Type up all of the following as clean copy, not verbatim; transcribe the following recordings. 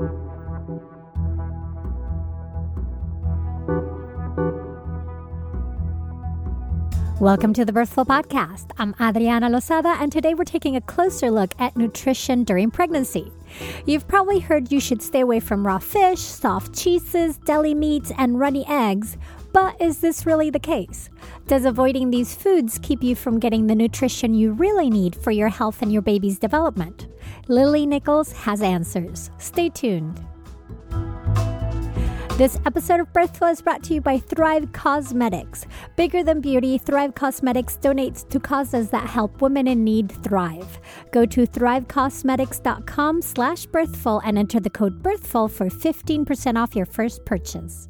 Welcome to the Birthful Podcast. I'm Adriana Lozada, and today we're taking a closer look at nutrition during pregnancy. You've probably heard you should stay away from raw fish, soft cheeses, deli meats, and runny eggs, but is this really the case? Does avoiding these foods keep you from getting the nutrition you really need for your health and your baby's development? Lily Nichols has answers. Stay tuned. This episode of Birthful is brought to you by Thrive Causemetics. Bigger than beauty, Thrive Causemetics donates to causes that help women in need thrive. Go to thrivecosmetics.com/birthful and enter the code BIRTHFUL for 15% off your first purchase.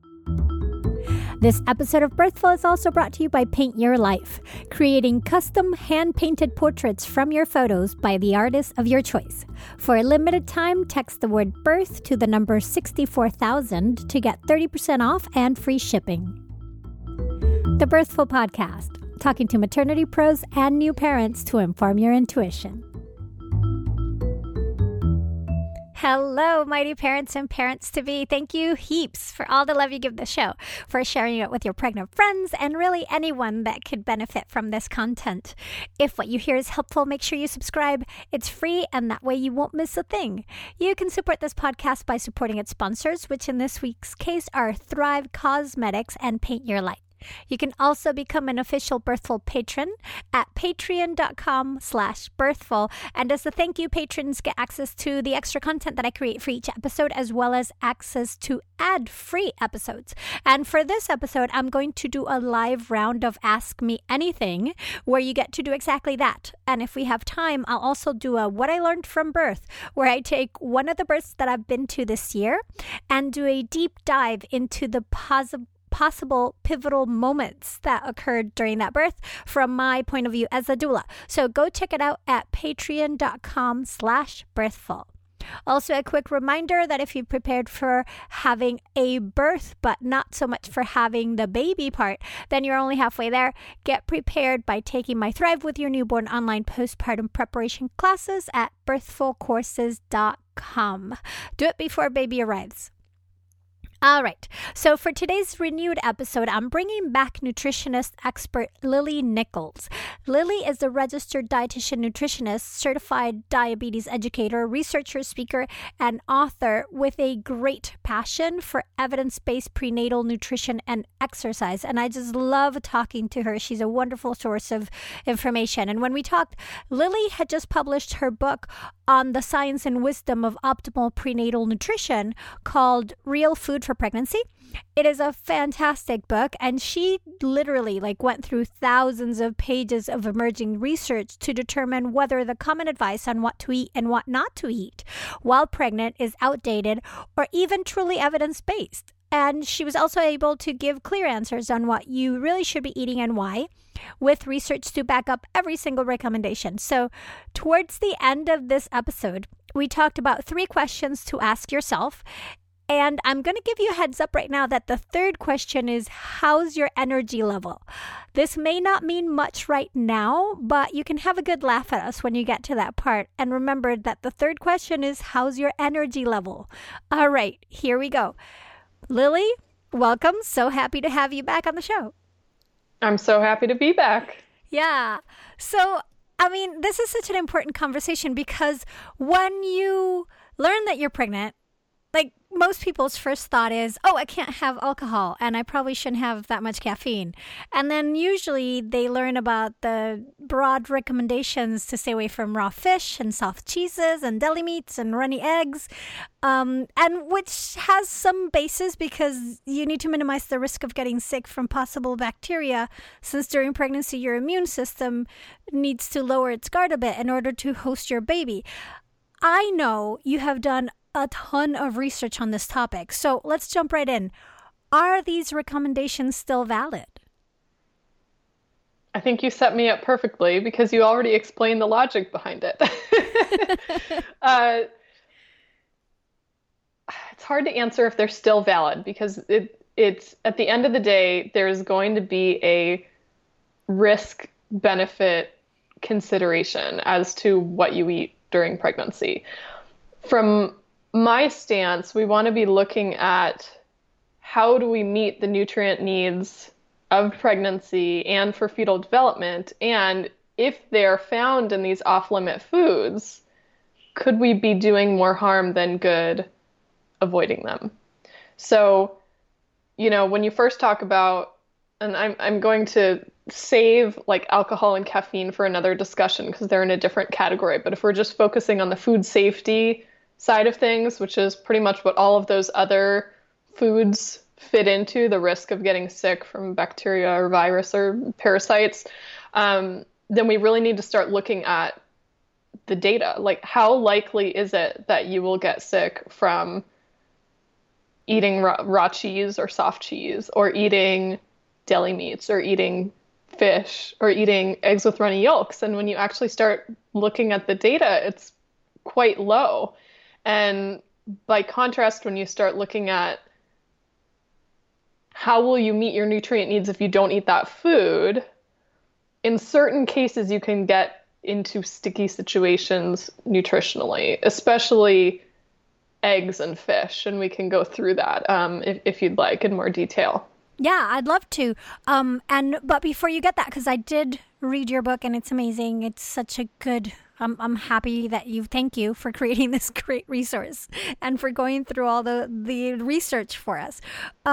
This episode of Birthful is also brought to you by Paint Your Life, creating custom hand-painted portraits from your photos by the artist of your choice. For a limited time, text the word BIRTH to the number 64,000 to get 30% off and free shipping. The Birthful Podcast, talking to maternity pros and new parents to inform your intuition. Hello, mighty parents and parents-to-be. Thank you heaps for all the love you give the show, for sharing it with your pregnant friends, and really anyone that could benefit from this content. If what you hear is helpful, make sure you subscribe. It's free, and that way you won't miss a thing. You can support this podcast by supporting its sponsors, which in this week's case are Thrive Causemetics and Paint Your Life. You can also become an official Birthful patron at patreon.com/birthful. And as a thank you, patrons get access to the extra content that I create for each episode, as well as access to ad-free episodes. And for this episode, I'm going to do a live round of Ask Me Anything, where you get to do exactly that. And if we have time, I'll also do a What I Learned from Birth, where I take one of the births that I've been to this year and do a deep dive into the possible pivotal moments that occurred during that birth from my point of view as a doula. So go check it out at patreon.com/birthful. Also, a quick reminder that if you prepared for having a birth, but not so much for having the baby part, then you're only halfway there. Get prepared by taking my Thrive with Your Newborn online postpartum preparation classes at birthfulcourses.com. Do it before baby arrives. All right, so for today's renewed episode, I'm bringing back nutritionist expert Lily Nichols. Lily is a registered dietitian nutritionist, certified diabetes educator, researcher, speaker, and author with a great passion for evidence-based prenatal nutrition and exercise. And I just love talking to her. She's a wonderful source of information. And when we talked, Lily had just published her book on the science and wisdom of optimal prenatal nutrition called Real Food for Pregnancy. It is a fantastic book, and she literally went through thousands of pages of emerging research to determine whether the common advice on what to eat and what not to eat while pregnant is outdated or even truly evidence-based. And she was also able to give clear answers on what you really should be eating and why, with research to back up every single recommendation. So towards the end of this episode, we talked about 3 questions to ask yourself. And I'm going to give you a heads up right now that the third question is, how's your energy level? This may not mean much right now, but you can have a good laugh at us when you get to that part. And remember that the third question is, how's your energy level? All right, here we go. Lily, welcome. So happy to have you back on the show. I'm so happy to be back. Yeah. So, this is such an important conversation because when you learn that you're pregnant, most people's first thought is, oh, I can't have alcohol and I probably shouldn't have that much caffeine. And then usually they learn about the broad recommendations to stay away from raw fish and soft cheeses and deli meats and runny eggs, and which has some basis because you need to minimize the risk of getting sick from possible bacteria, since during pregnancy your immune system needs to lower its guard a bit in order to host your baby. I know you have done a ton of research on this topic, so let's jump right in. Are these recommendations still valid? I think you set me up perfectly because you already explained the logic behind it. It's hard to answer if they're still valid because it's at the end of the day, there's going to be a risk-benefit consideration as to what you eat during pregnancy. From my stance, we want to be looking at how do we meet the nutrient needs of pregnancy and for fetal development? And if they're found in these off-limit foods, could we be doing more harm than good avoiding them? So, when you first talk about, and I'm going to save like alcohol and caffeine for another discussion because they're in a different category. But if we're just focusing on the food safety side of things, which is pretty much what all of those other foods fit into, the risk of getting sick from bacteria or virus or parasites, then we really need to start looking at the data. Like, how likely is it that you will get sick from eating raw cheese or soft cheese, or eating deli meats, or eating fish, or eating eggs with runny yolks? And when you actually start looking at the data, it's quite low. And by contrast, when you start looking at how will you meet your nutrient needs if you don't eat that food, in certain cases, you can get into sticky situations nutritionally, especially eggs and fish. And we can go through that if you'd like in more detail. Yeah, I'd love to. But before you get that, because I did read your book and it's amazing. It's such a good, I'm happy that thank you for creating this great resource and for going through all the research for us.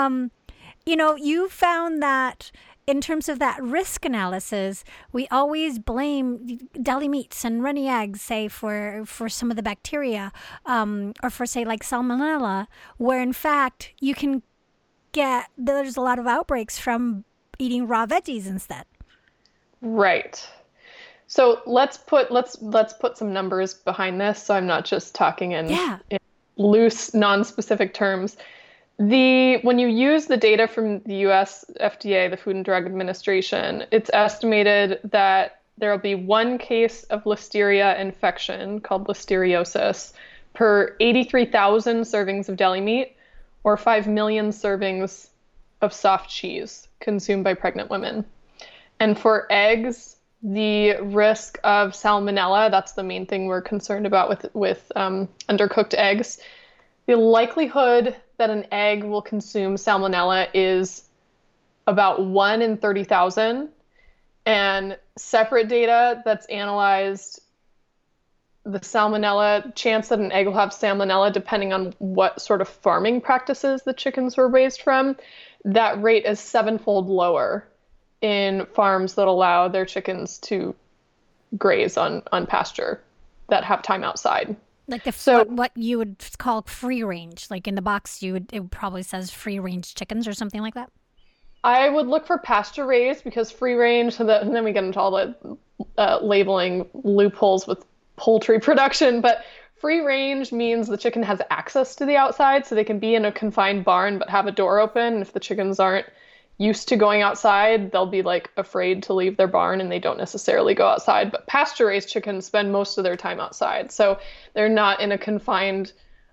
You found that in terms of that risk analysis, we always blame deli meats and runny eggs, say, for some of the bacteria, or for, say, like salmonella, where in fact you can there's a lot of outbreaks from eating raw veggies instead. Right. So let's put some numbers behind this, so I'm not just talking in loose, non-specific terms. When you use the data from the US FDA, the Food and Drug Administration, it's estimated that there will be one case of Listeria infection, called listeriosis, per 83,000 servings of deli meat, or 5 million servings of soft cheese consumed by pregnant women. And for eggs, the risk of salmonella, that's the main thing we're concerned about with undercooked eggs. The likelihood that an egg will consume salmonella is about 1 in 30,000. And separate data that's analyzed the salmonella chance that an egg will have salmonella, depending on what sort of farming practices the chickens were raised from, that rate is 7-fold lower in farms that allow their chickens to graze on pasture that have time outside. Like what you would call free range, like in the box, it probably says free range chickens or something like that. I would look for pasture raised, because free range, and then we get into all the labeling loopholes with poultry production. But free range means the chicken has access to the outside, so they can be in a confined barn but have a door open. And if the chickens aren't used to going outside, they'll be like afraid to leave their barn and they don't necessarily go outside. But pasture raised chickens spend most of their time outside, so they're not in a confined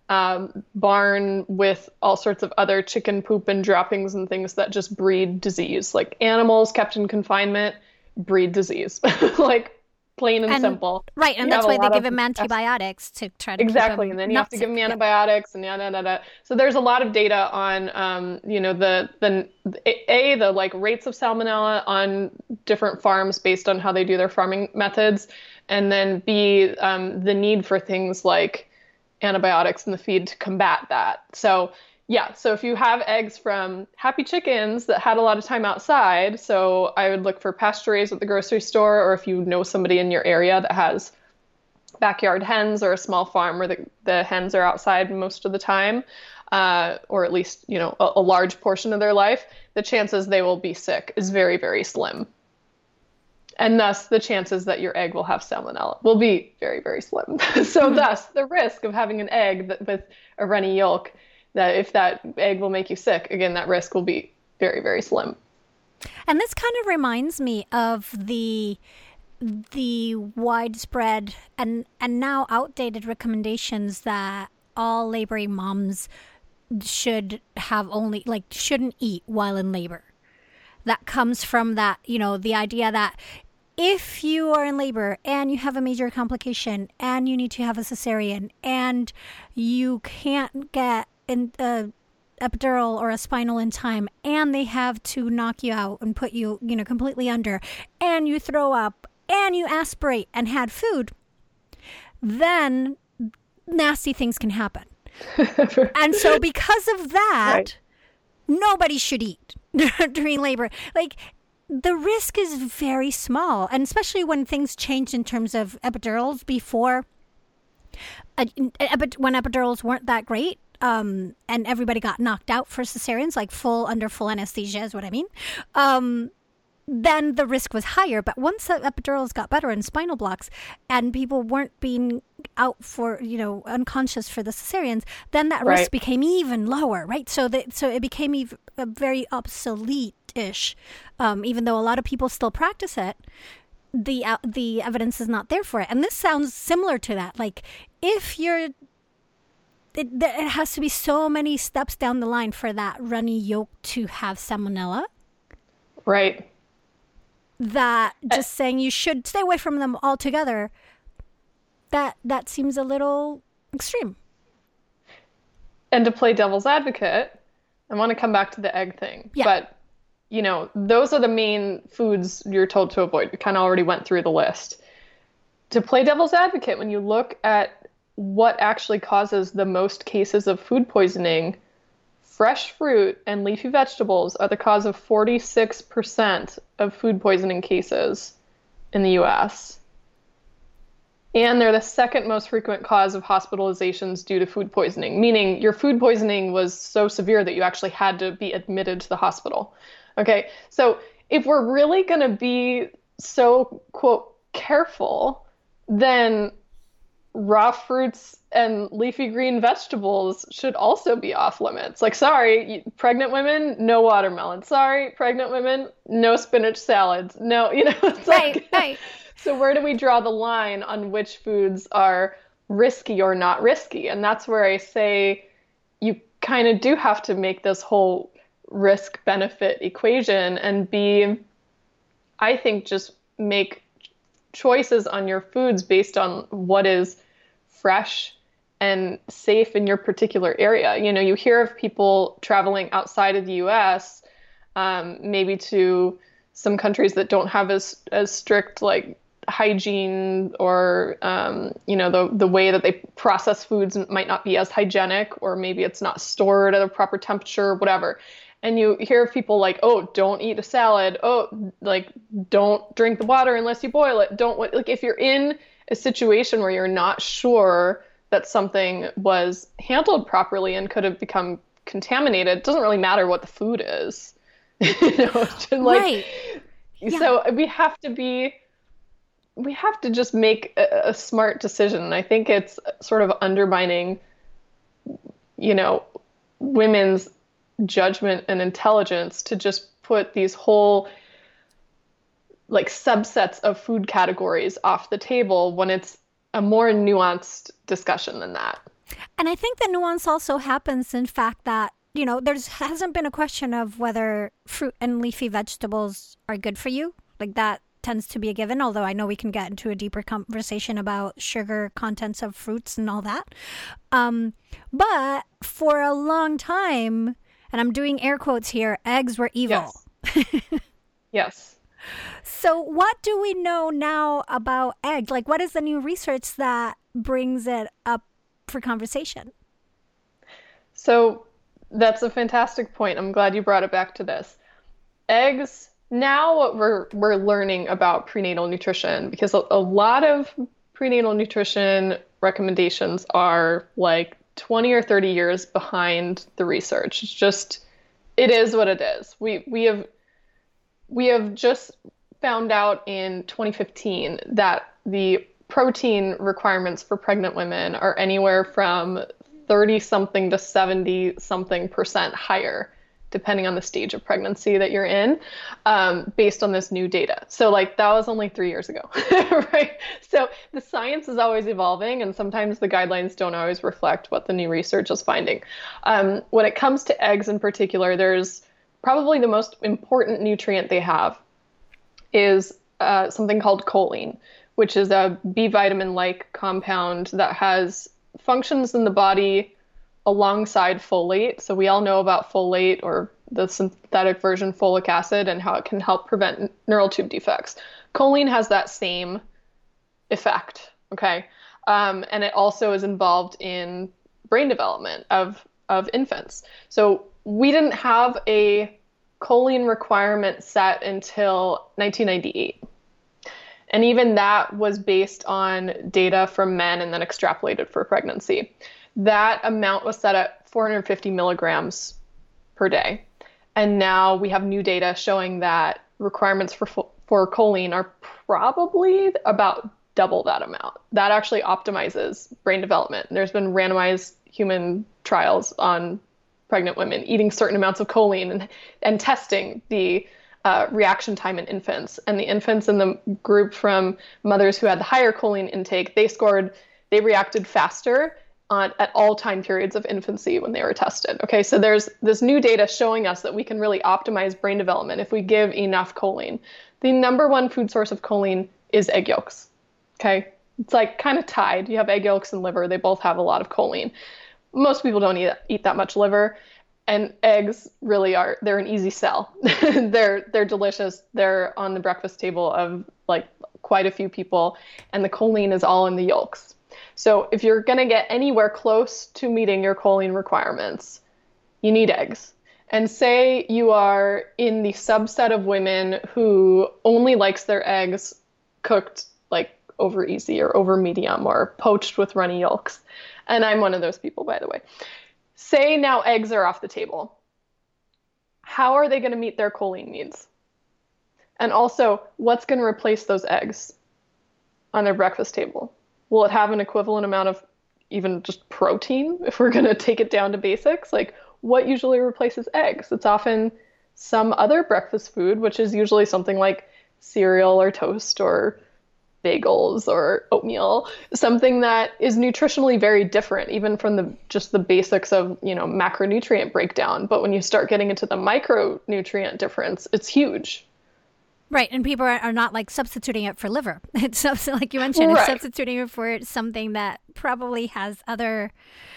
barn with all sorts of other chicken poop and droppings and things that just breed disease. Like, animals kept in confinement breed disease. Like, plain and simple. Right, and that's why they give them antibiotics to try to exactly, and then you have to give them antibiotics and yada. So there's a lot of data on the like rates of salmonella on different farms based on how they do their farming methods, and then B, the need for things like antibiotics in the feed to combat that. So if you have eggs from happy chickens that had a lot of time outside, so I would look for pasture raised at the grocery store, or if you know somebody in your area that has backyard hens or a small farm where the hens are outside most of the time, or at least, a large portion of their life, the chances they will be sick is very, very slim. And thus, the chances that your egg will have salmonella will be very, very slim. So thus, the risk of having an egg with a runny yolk, that if that egg will make you sick, again, that risk will be very, very slim. And this kind of reminds me of the widespread and now outdated recommendations that all laboring moms should have shouldn't eat while in labor. That comes from that, the idea that if you are in labor and you have a major complication and you need to have a cesarean and you can't get an epidural or a spinal in time and they have to knock you out and put you, completely under, and you throw up and you aspirate and had food, then nasty things can happen. And so because of that, nobody should eat during labor. Like, the risk is very small, and especially when things changed in terms of epidurals before, when epidurals weren't that great, and everybody got knocked out for cesareans, like under full anesthesia is what I mean, then the risk was higher. But once the epidurals got better and spinal blocks and people weren't being out for, unconscious for the cesareans, then that risk became even lower, right? So it became very obsolete-ish. Even though a lot of people still practice it, the evidence is not there for it. And this sounds similar to that. Like, if it has to be so many steps down the line for that runny yolk to have salmonella. Right. That just saying you should stay away from them altogether, that seems a little extreme. And to play devil's advocate, I want to come back to the egg thing. Yeah. But, those are the main foods you're told to avoid. We kind of already went through the list. To play devil's advocate, when you look at what actually causes the most cases of food poisoning, fresh fruit and leafy vegetables are the cause of 46% of food poisoning cases in the U.S. And they're the second most frequent cause of hospitalizations due to food poisoning, meaning your food poisoning was so severe that you actually had to be admitted to the hospital. Okay, so if we're really going to be so, quote, careful, then raw fruits and leafy green vegetables should also be off limits. Like, sorry, pregnant women, no watermelon. Sorry, pregnant women, no spinach salads. No, it's like, right. So where do we draw the line on which foods are risky or not risky? And that's where I say you kind of do have to make this whole risk-benefit equation and I think, just make choices on your foods based on what is fresh and safe in your particular area. You hear of people traveling outside of the U.S., maybe to some countries that don't have as strict like hygiene, or the way that they process foods might not be as hygienic, or maybe it's not stored at a proper temperature, whatever. And you hear of people like, oh, don't eat a salad. Oh, like, don't drink the water unless you boil it. Like, if you're in a situation where you're not sure that something was handled properly and could have become contaminated, it doesn't really matter what the food is. Right. Yeah. So we have to just make a smart decision. And I think it's sort of undermining, women's judgment and intelligence to just put these whole like subsets of food categories off the table when it's a more nuanced discussion than that. And I think the nuance also happens in fact that, there hasn't been a question of whether fruit and leafy vegetables are good for you. Like, that tends to be a given, although I know we can get into a deeper conversation about sugar contents of fruits and all that. But for a long time, and I'm doing air quotes here, eggs were evil. Yes. Yes. So what do we know now about eggs? Like, what is the new research that brings it up for conversation? So that's a fantastic point. I'm glad you brought it back to this. Eggs, now what we're learning about prenatal nutrition, because a lot of prenatal nutrition recommendations are like 20 or 30 years behind the research. It's just, it is what it is. We have just found out in 2015 that the protein requirements for pregnant women are anywhere from 30-something to 70-something% higher, depending on the stage of pregnancy that you're in, based on this new data. So like, that was only 3 years ago, right? So the science is always evolving, and sometimes the guidelines don't always reflect what the new research is finding. When it comes to eggs in particular, there's probably the most important nutrient they have is something called choline, which is a B vitamin-like compound that has functions in the body alongside folate. So we all know about folate, or the synthetic version folic acid, and how it can help prevent neural tube defects. Choline has that same effect, okay? And it also is involved in brain development of infants. So we didn't have a choline requirement set until 1998. And even that was based on data from men and then extrapolated for pregnancy. That amount was set at 450 milligrams per day. And now we have new data showing that requirements for choline are probably about double that amount. That actually optimizes brain development. There's been randomized human trials on pregnant women eating certain amounts of choline and testing the reaction time in infants. And the infants in the group from mothers who had the higher choline intake, they reacted faster at all time periods of infancy when they were tested. Okay, so there's this new data showing us that we can really optimize brain development if we give enough choline. The number one food source of choline is egg yolks. Okay, it's like kind of tied. You have egg yolks and liver. They both have a lot of choline. Most people don't eat that much liver. And eggs really they're an easy sell. They're delicious. They're on the breakfast table of like quite a few people. And the choline is all in the yolks. So if you're going to get anywhere close to meeting your choline requirements, you need eggs. And say you are in the subset of women who only likes their eggs cooked like over easy or over medium or poached with runny yolks. And I'm one of those people, by the way. Say now eggs are off the table. How are they going to meet their choline needs? And also, what's going to replace those eggs on their breakfast table? Will it have an equivalent amount of even just protein if we're going to take it down to basics? Like, what usually replaces eggs? It's often some other breakfast food, which is usually something like cereal or toast or bagels or oatmeal, something that is nutritionally very different, even from just the basics of, macronutrient breakdown. But when you start getting into the micronutrient difference, it's huge. Right. And people are not like substituting it for liver. It's like you mentioned, It's substituting it for something that probably has other,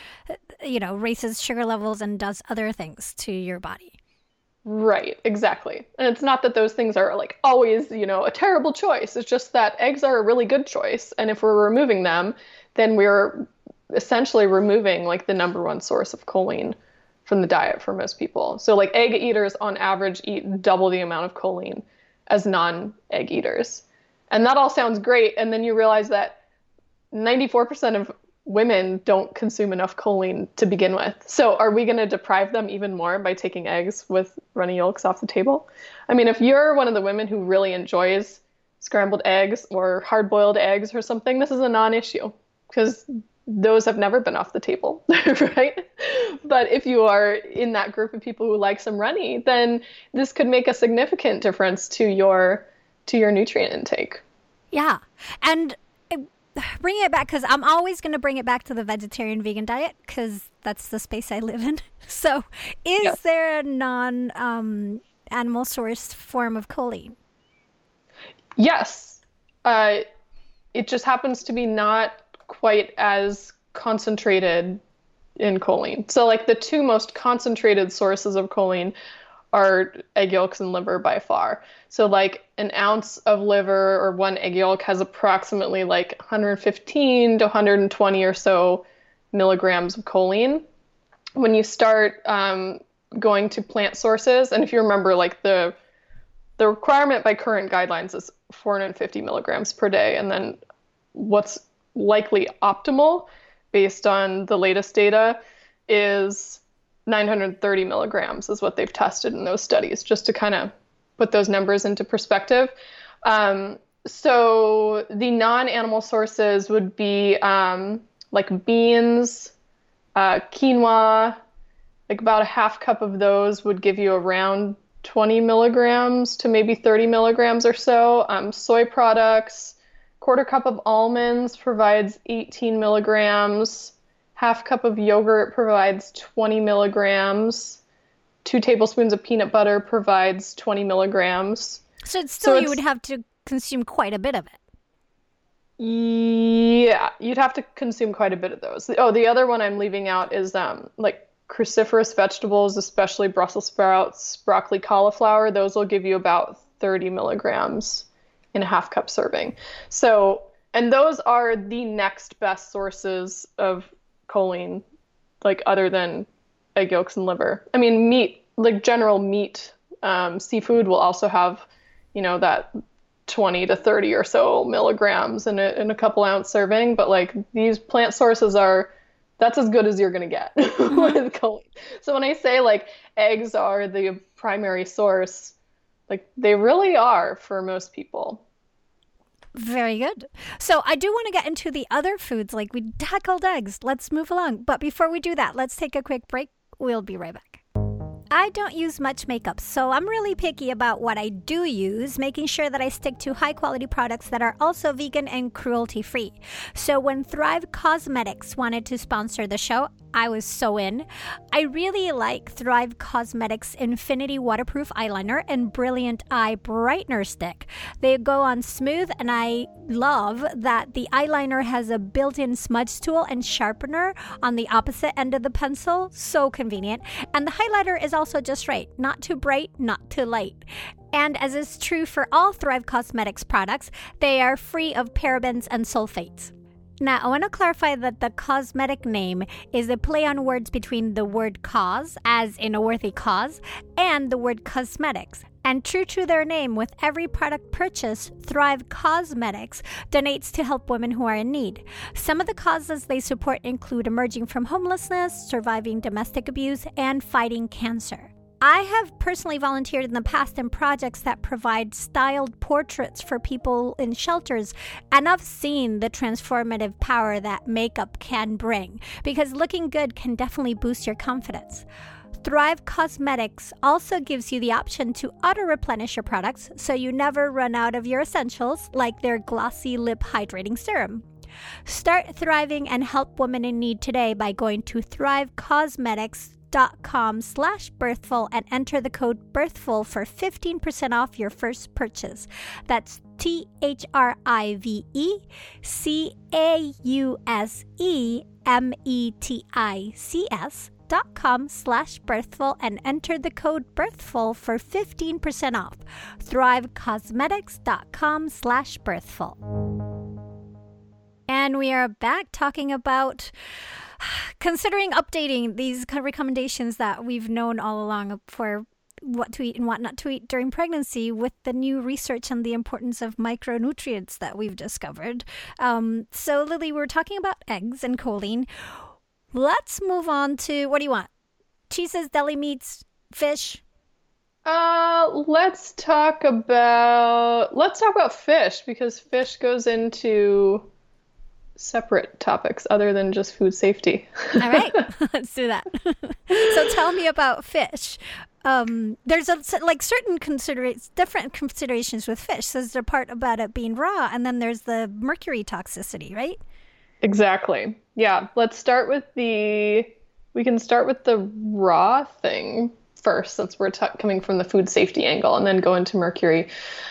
raises sugar levels and does other things to your body. Right, exactly. And it's not that those things are like always, a terrible choice. It's just that eggs are a really good choice. And if we're removing them, then we're essentially removing like the number one source of choline from the diet for most people. So like egg eaters on average eat double the amount of choline as non-egg eaters. And that all sounds great. And then you realize that 94% of women don't consume enough choline to begin with. So are we going to deprive them even more by taking eggs with runny yolks off the table? I mean, if you're one of the women who really enjoys scrambled eggs or hard-boiled eggs or something, this is a non-issue because those have never been off the table, right? But if you are in that group of people who like some runny, then this could make a significant difference to your nutrient intake. Yeah. And bring it back, because I'm always going to bring it back to the vegetarian vegan diet because that's the space I live in. So is there a non-animal sourced form of choline? Yes. It just happens to be not quite as concentrated in choline. So like the two most concentrated sources of choline are egg yolks and liver by far. So like an ounce of liver or one egg yolk has approximately like 115 to 120 or so milligrams of choline. When you start going to plant sources, and if you remember, like the requirement by current guidelines is 450 milligrams per day. And then what's likely optimal based on the latest data is 930 milligrams is what they've tested in those studies, just to kind of put those numbers into perspective. So the non-animal sources would be like beans, quinoa, like about a half cup of those would give you around 20 milligrams to maybe 30 milligrams or so. Soy products, quarter cup of almonds provides 18 milligrams. Half cup of yogurt provides 20 milligrams. 2 tablespoons of peanut butter provides 20 milligrams. So you would have to consume quite a bit of it. Yeah, you'd have to consume quite a bit of those. Oh, the other one I'm leaving out is like cruciferous vegetables, especially Brussels sprouts, broccoli, cauliflower. Those will give you about 30 milligrams in a half cup serving. So, and those are the next best sources of choline, like other than egg yolks and liver. I mean, meat, like general meat, seafood will also have, that 20 to 30 or so milligrams in a couple ounce serving. But like these plant sources that's as good as you're going to get with choline. So when I say like eggs are the primary source, like they really are for most people. Very good. So I do want to get into the other foods, like we tackled eggs. Let's move along. But before we do that, let's take a quick break. We'll be right back. I don't use much makeup, so I'm really picky about what I do use, making sure that I stick to high-quality products that are also vegan and cruelty-free. So when Thrive Causemetics wanted to sponsor the show, I was so in. I really like Thrive Causemetics Infinity Waterproof Eyeliner and Brilliant Eye Brightener Stick. They go on smooth, and I love that the eyeliner has a built-in smudge tool and sharpener on the opposite end of the pencil. So convenient. And the highlighter is also just right. Not too bright, not too light. And as is true for all Thrive Causemetics products, they are free of parabens and sulfates. Now, I want to clarify that the cosmetic name is a play on words between the word cause, as in a worthy cause, and the word cosmetics. And true to their name, with every product purchase, Thrive Causemetics donates to help women who are in need. Some of the causes they support include emerging from homelessness, surviving domestic abuse, and fighting cancer. I have personally volunteered in the past in projects that provide styled portraits for people in shelters, and I've seen the transformative power that makeup can bring, because looking good can definitely boost your confidence. Thrive Causemetics also gives you the option to auto-replenish your products so you never run out of your essentials, like their glossy lip hydrating serum. Start thriving and help women in need today by going to thrivecausemetics.com/birthful and enter the code birthful for 15% off your first purchase. That's THRIVECAUSEMETICS.com/birthful and enter the code birthful for 15% off. thrivecausemetics.com/birthful. And we are back talking about considering updating these recommendations that we've known all along for what to eat and what not to eat during pregnancy, with the new research on the importance of micronutrients that we've discovered. So Lily, we're talking about eggs and choline. Let's move on to, what do you want? Cheeses, deli meats, fish? Let's talk about fish, because fish goes into separate topics other than just food safety. All right, let's do that. So tell me about fish. There's certain different considerations with fish. So there's the part about it being raw, and then there's the mercury toxicity, right? Exactly. Yeah. We can start with the raw thing first, since we're coming from the food safety angle, and then go into mercury.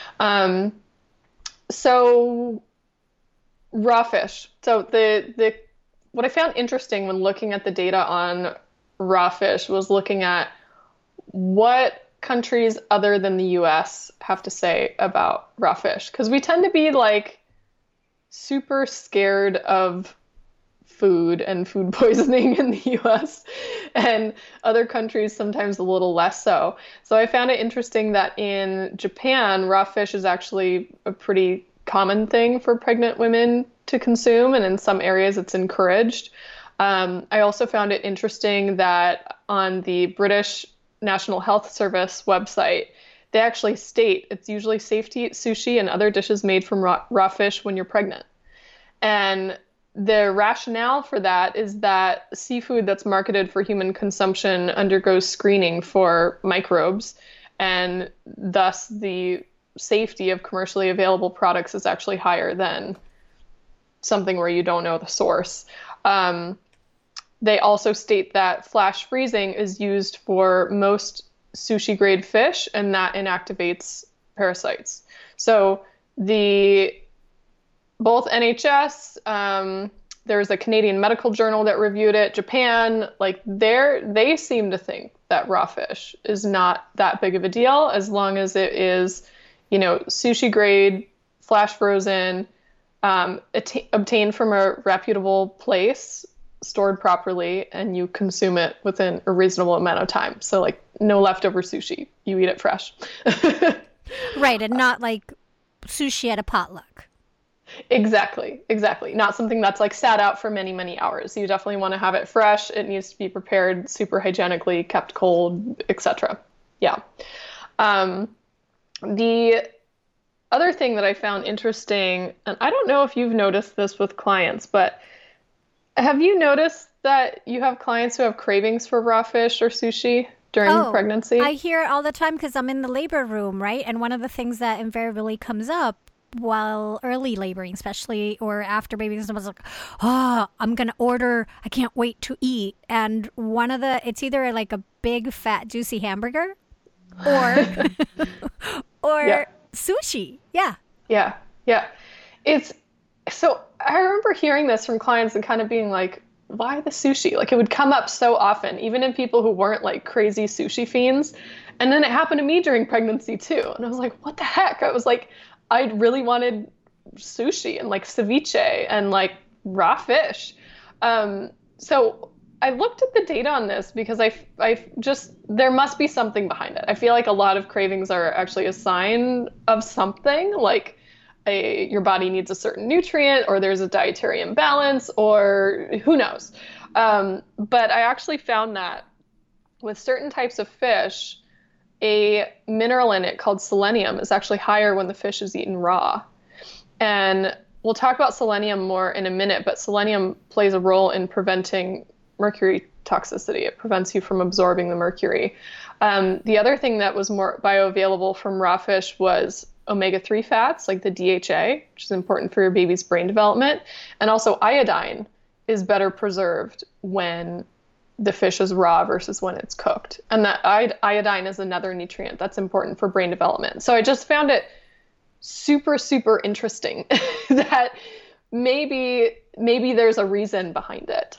So raw fish. So what I found interesting when looking at the data on raw fish was looking at what countries other than the US have to say about raw fish. Because we tend to be like super scared of food and food poisoning in the US, and other countries sometimes a little less so. So I found it interesting that in Japan, raw fish is actually a pretty common thing for pregnant women to consume, and in some areas it's encouraged. I also found it interesting that on the British National Health Service website, they actually state it's usually safe to eat sushi and other dishes made from raw fish when you're pregnant. And the rationale for that is that seafood that's marketed for human consumption undergoes screening for microbes, and thus the safety of commercially available products is actually higher than something where you don't know the source. They also state that flash freezing is used for most sushi grade fish, and that inactivates parasites. So the both NHS, there's a Canadian medical journal that reviewed it. Japan, like they seem to think that raw fish is not that big of a deal as long as it is, sushi grade, flash frozen, obtained from a reputable place, stored properly, and you consume it within a reasonable amount of time. So like no leftover sushi, you eat it fresh. Right, and not like sushi at a potluck. Exactly. Not something that's like sat out for many, many hours. You definitely want to have it fresh. It needs to be prepared super hygienically, kept cold, etc. Yeah. The other thing that I found interesting, and I don't know if you've noticed this with clients, but have you noticed that you have clients who have cravings for raw fish or sushi during pregnancy? I hear it all the time because I'm in the labor room, right? And one of the things that invariably comes up while early laboring, especially, or after baby, someone's like, I'm going to order, I can't wait to eat. And it's either like a big, fat, juicy hamburger or sushi. Yeah. So I remember hearing this from clients and kind of being like, why the sushi? Like it would come up so often, even in people who weren't like crazy sushi fiends. And then it happened to me during pregnancy too. And I was like, what the heck? I was like, I really wanted sushi and like ceviche and like raw fish. So I looked at the data on this because there must be something behind it. I feel like a lot of cravings are actually a sign of something, like your body needs a certain nutrient, or there's a dietary imbalance, or who knows. But I actually found that with certain types of fish, a mineral in it called selenium is actually higher when the fish is eaten raw. And we'll talk about selenium more in a minute, but selenium plays a role in preventing mercury toxicity. It prevents you from absorbing the mercury. The other thing that was more bioavailable from raw fish was omega-3 fats, like the DHA, which is important for your baby's brain development. And also iodine is better preserved when the fish is raw versus when it's cooked. And that iodine is another nutrient that's important for brain development. So I just found it super, super interesting that maybe there's a reason behind it.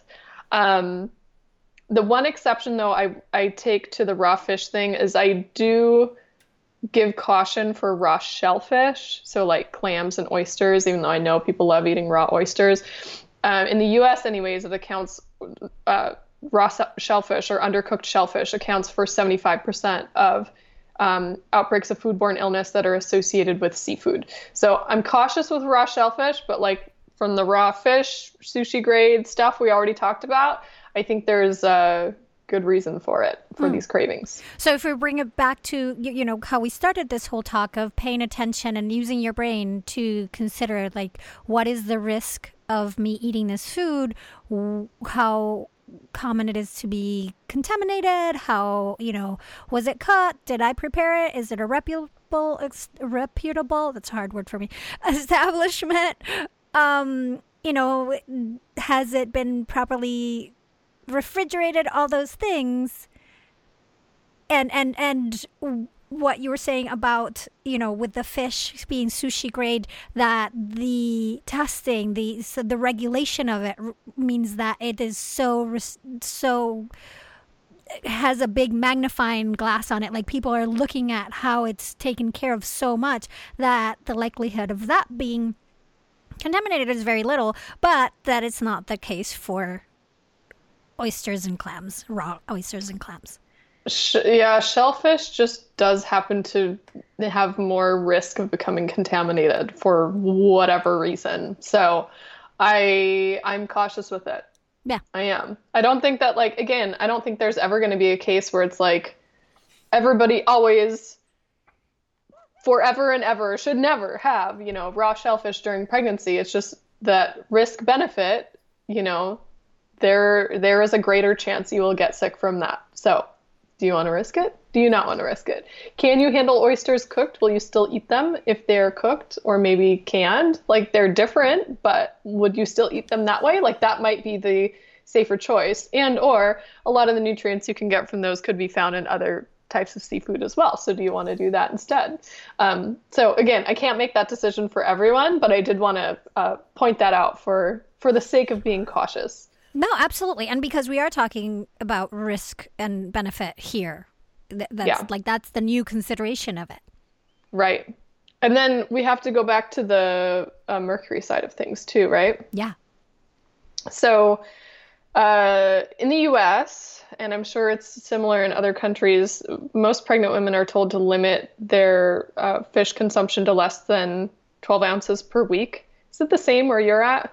The one exception, though, I take to the raw fish thing is I do give caution for raw shellfish, so like clams and oysters, even though I know people love eating raw oysters. In the U.S. anyways, it accounts raw shellfish or undercooked shellfish accounts for 75% of outbreaks of foodborne illness that are associated with seafood. So I'm cautious with raw shellfish, but like from the raw fish, sushi grade stuff we already talked about, I think there's a good reason for it, for these cravings. So if we bring it back to, how we started this whole talk of paying attention and using your brain to consider, like, what is the risk of me eating this food? How common it is to be contaminated? How, was it cut? Did I prepare it? Is it a reputable, that's a hard word for me, establishment? Has it been properly refrigerated? All those things. And what you were saying about, with the fish being sushi grade, that the testing, the regulation of it means that it is so has a big magnifying glass on it. Like people are looking at how it's taken care of so much that the likelihood of that being contaminated is very little, but that it's not the case for oysters and clams, raw oysters and clams. Yeah, shellfish just does happen to have more risk of becoming contaminated for whatever reason. So I'm cautious with it. Yeah. I am. I don't think that, like, again, I don't think there's ever going to be a case where it's like everybody always forever and ever should never have, raw shellfish during pregnancy. It's just that risk benefit, there is a greater chance you will get sick from that. So do you want to risk it? Do you not want to risk it? Can you handle oysters cooked? Will you still eat them if they're cooked or maybe canned? Like they're different, but would you still eat them that way? Like that might be the safer choice. And or a lot of the nutrients you can get from those could be found in other types of seafood as well. So do you want to do that instead? So again, I can't make that decision for everyone, but I did want to point that out for the sake of being cautious. No, absolutely. And because we are talking about risk and benefit here, that's the new consideration of it. Right. And then we have to go back to the mercury side of things too, right? Yeah. So in the US, and I'm sure it's similar in other countries, most pregnant women are told to limit their fish consumption to less than 12 ounces per week. Is it the same where you're at?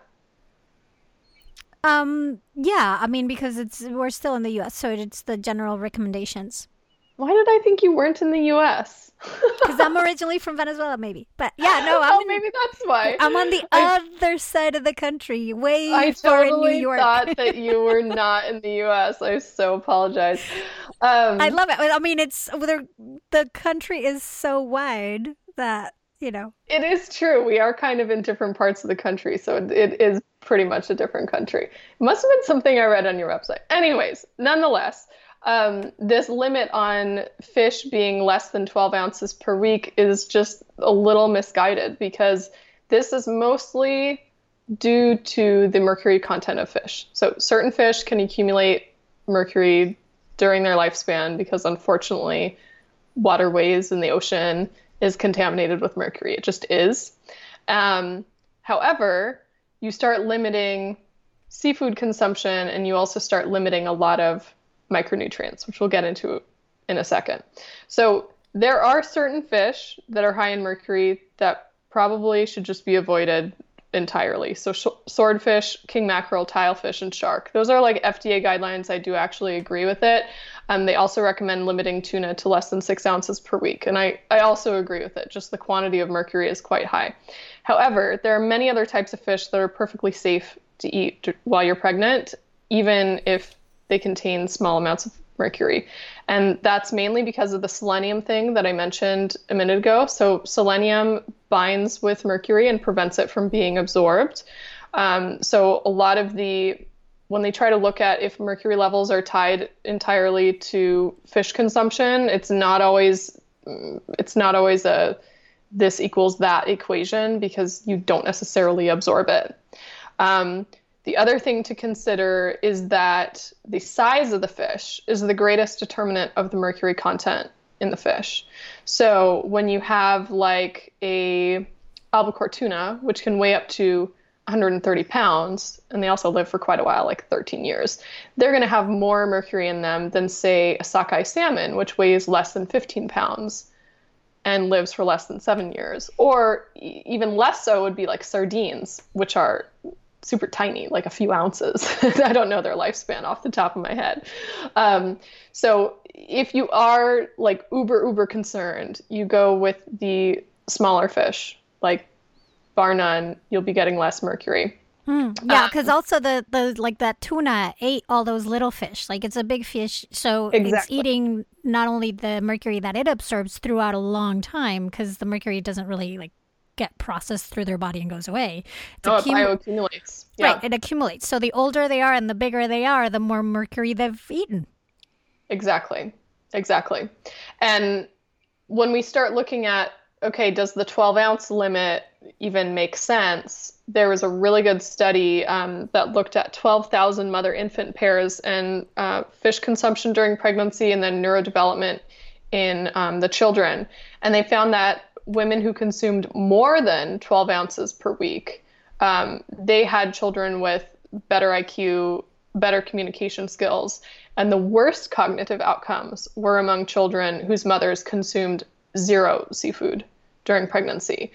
Yeah, I mean, because we're still in the US, so it's the general recommendations. Why did I think you weren't in the US? Because I'm originally from Venezuela, maybe. But yeah, no, maybe that's why. I'm on the other side of the country, way far in New York. I totally thought that you were not in the US. I so apologize. I love it. I mean, the country is so wide that, you know. It is true. We are kind of in different parts of the country, so it is pretty much a different country. It must have been something I read on your website. Anyways, nonetheless, this limit on fish being less than 12 ounces per week is just a little misguided, because this is mostly due to the mercury content of fish. So certain fish can accumulate mercury during their lifespan because, unfortunately, waterways in the ocean is contaminated with mercury. It just is. However, you start limiting seafood consumption, and you also start limiting a lot of micronutrients, which we'll get into in a second. So there are certain fish that are high in mercury that probably should just be avoided entirely. So swordfish, king mackerel, tilefish, and shark. Those are like FDA guidelines. I do actually agree with it. They also recommend limiting tuna to less than 6 ounces per week. And I also agree with it. Just the quantity of mercury is quite high. However, there are many other types of fish that are perfectly safe to eat while you're pregnant, even if they contain small amounts of mercury. And that's mainly because of the selenium thing that I mentioned a minute ago. So selenium binds with mercury and prevents it from being absorbed. So a lot of when they try to look at if mercury levels are tied entirely to fish consumption, it's not always a this equals that equation, because you don't necessarily absorb it. The other thing to consider is that the size of the fish is the greatest determinant of the mercury content in the fish. So when you have like a albacore tuna, which can weigh up to 130 pounds, and they also live for quite a while, like 13 years, they're going to have more mercury in them than, say, a sockeye salmon, which weighs less than 15 pounds and lives for less than 7 years. Or even less so would be like sardines, which are super tiny, like a few ounces. I don't know their lifespan off the top of my head. So if you are like uber concerned, you go with the smaller fish, like bar none, you'll be getting less mercury. Yeah, because also the like that tuna ate all those little fish. Like, it's a big fish, so It's eating not only the mercury that it absorbs throughout a long time, because the mercury doesn't really like get processed through their body and goes away. It bioaccumulates. Yeah. Right, it accumulates. So the older they are and the bigger they are, the more mercury they've eaten. Exactly. And when we start looking at, okay, does the 12-ounce limit even make sense? There was a really good study that looked at 12,000 mother-infant pairs and fish consumption during pregnancy and then neurodevelopment in the children. And they found that women who consumed more than 12 ounces per week, they had children with better IQ, better communication skills, and the worst cognitive outcomes were among children whose mothers consumed zero seafood during pregnancy,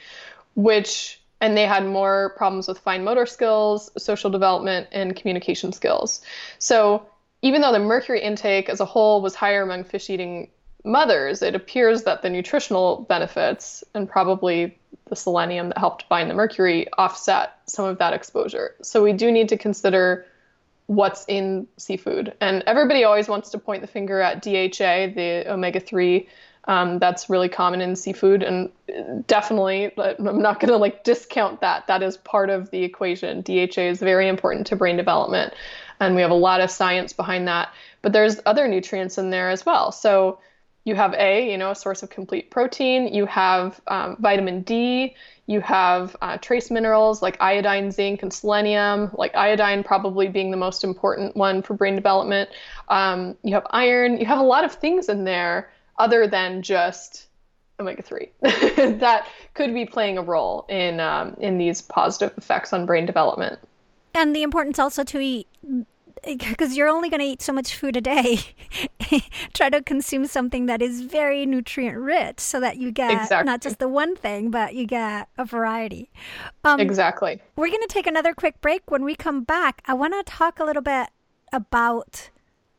and they had more problems with fine motor skills, social development, and communication skills. So even though the mercury intake as a whole was higher among fish-eating mothers, it appears that the nutritional benefits and probably the selenium that helped bind the mercury offset some of that exposure. So we do need to consider what's in seafood. And everybody always wants to point the finger at DHA, the omega-3, that's really common in seafood. And definitely, I'm not going to discount that. That is part of the equation. DHA is very important to brain development. And we have a lot of science behind that. But there's other nutrients in there as well. So You have A, a source of complete protein. You have vitamin D. You have trace minerals like iodine, zinc, and selenium, like iodine probably being the most important one for brain development. You have iron. You have a lot of things in there other than just omega-3 that could be playing a role in these positive effects on brain development. And the importance also to eat, because you're only going to eat so much food a day. Try to consume something that is very nutrient rich so that you get not just the one thing, but you get a variety. Exactly. We're going to take another quick break. When we come back, I want to talk a little bit about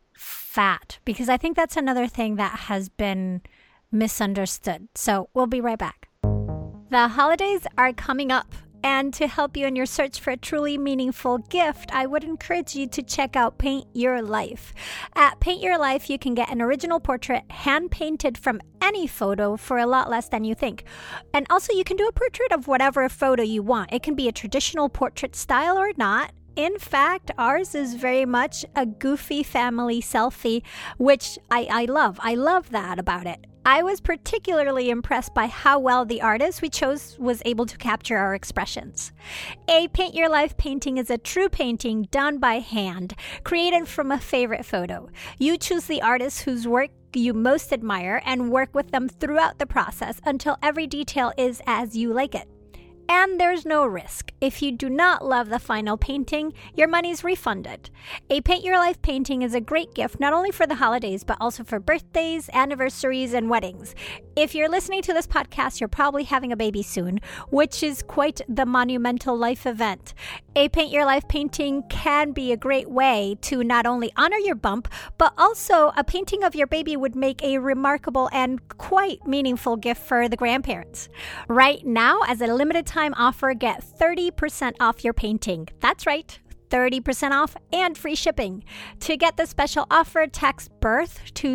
fat, because I think that's another thing that has been misunderstood. So we'll be right back. The holidays are coming up. And to help you in your search for a truly meaningful gift, I would encourage you to check out Paint Your Life. At Paint Your Life, you can get an original portrait hand-painted from any photo for a lot less than you think. And also, you can do a portrait of whatever photo you want. It can be a traditional portrait style or not. In fact, ours is very much a goofy family selfie, which I love. I love that about it. I was particularly impressed by how well the artist we chose was able to capture our expressions. A Paint Your Life painting is a true painting done by hand, created from a favorite photo. You choose the artist whose work you most admire and work with them throughout the process until every detail is as you like it. And there's no risk. If you do not love the final painting, your money's refunded. A Paint Your Life painting is a great gift not only for the holidays, but also for birthdays, anniversaries, and weddings. If you're listening to this podcast, you're probably having a baby soon, which is quite the monumental life event. A Paint Your Life painting can be a great way to not only honor your bump, but also a painting of your baby would make a remarkable and quite meaningful gift for the grandparents. Right now, as a limited time offer, get 30% off your painting. That's right, 30% off and free shipping. To get the special offer, text BIRTH to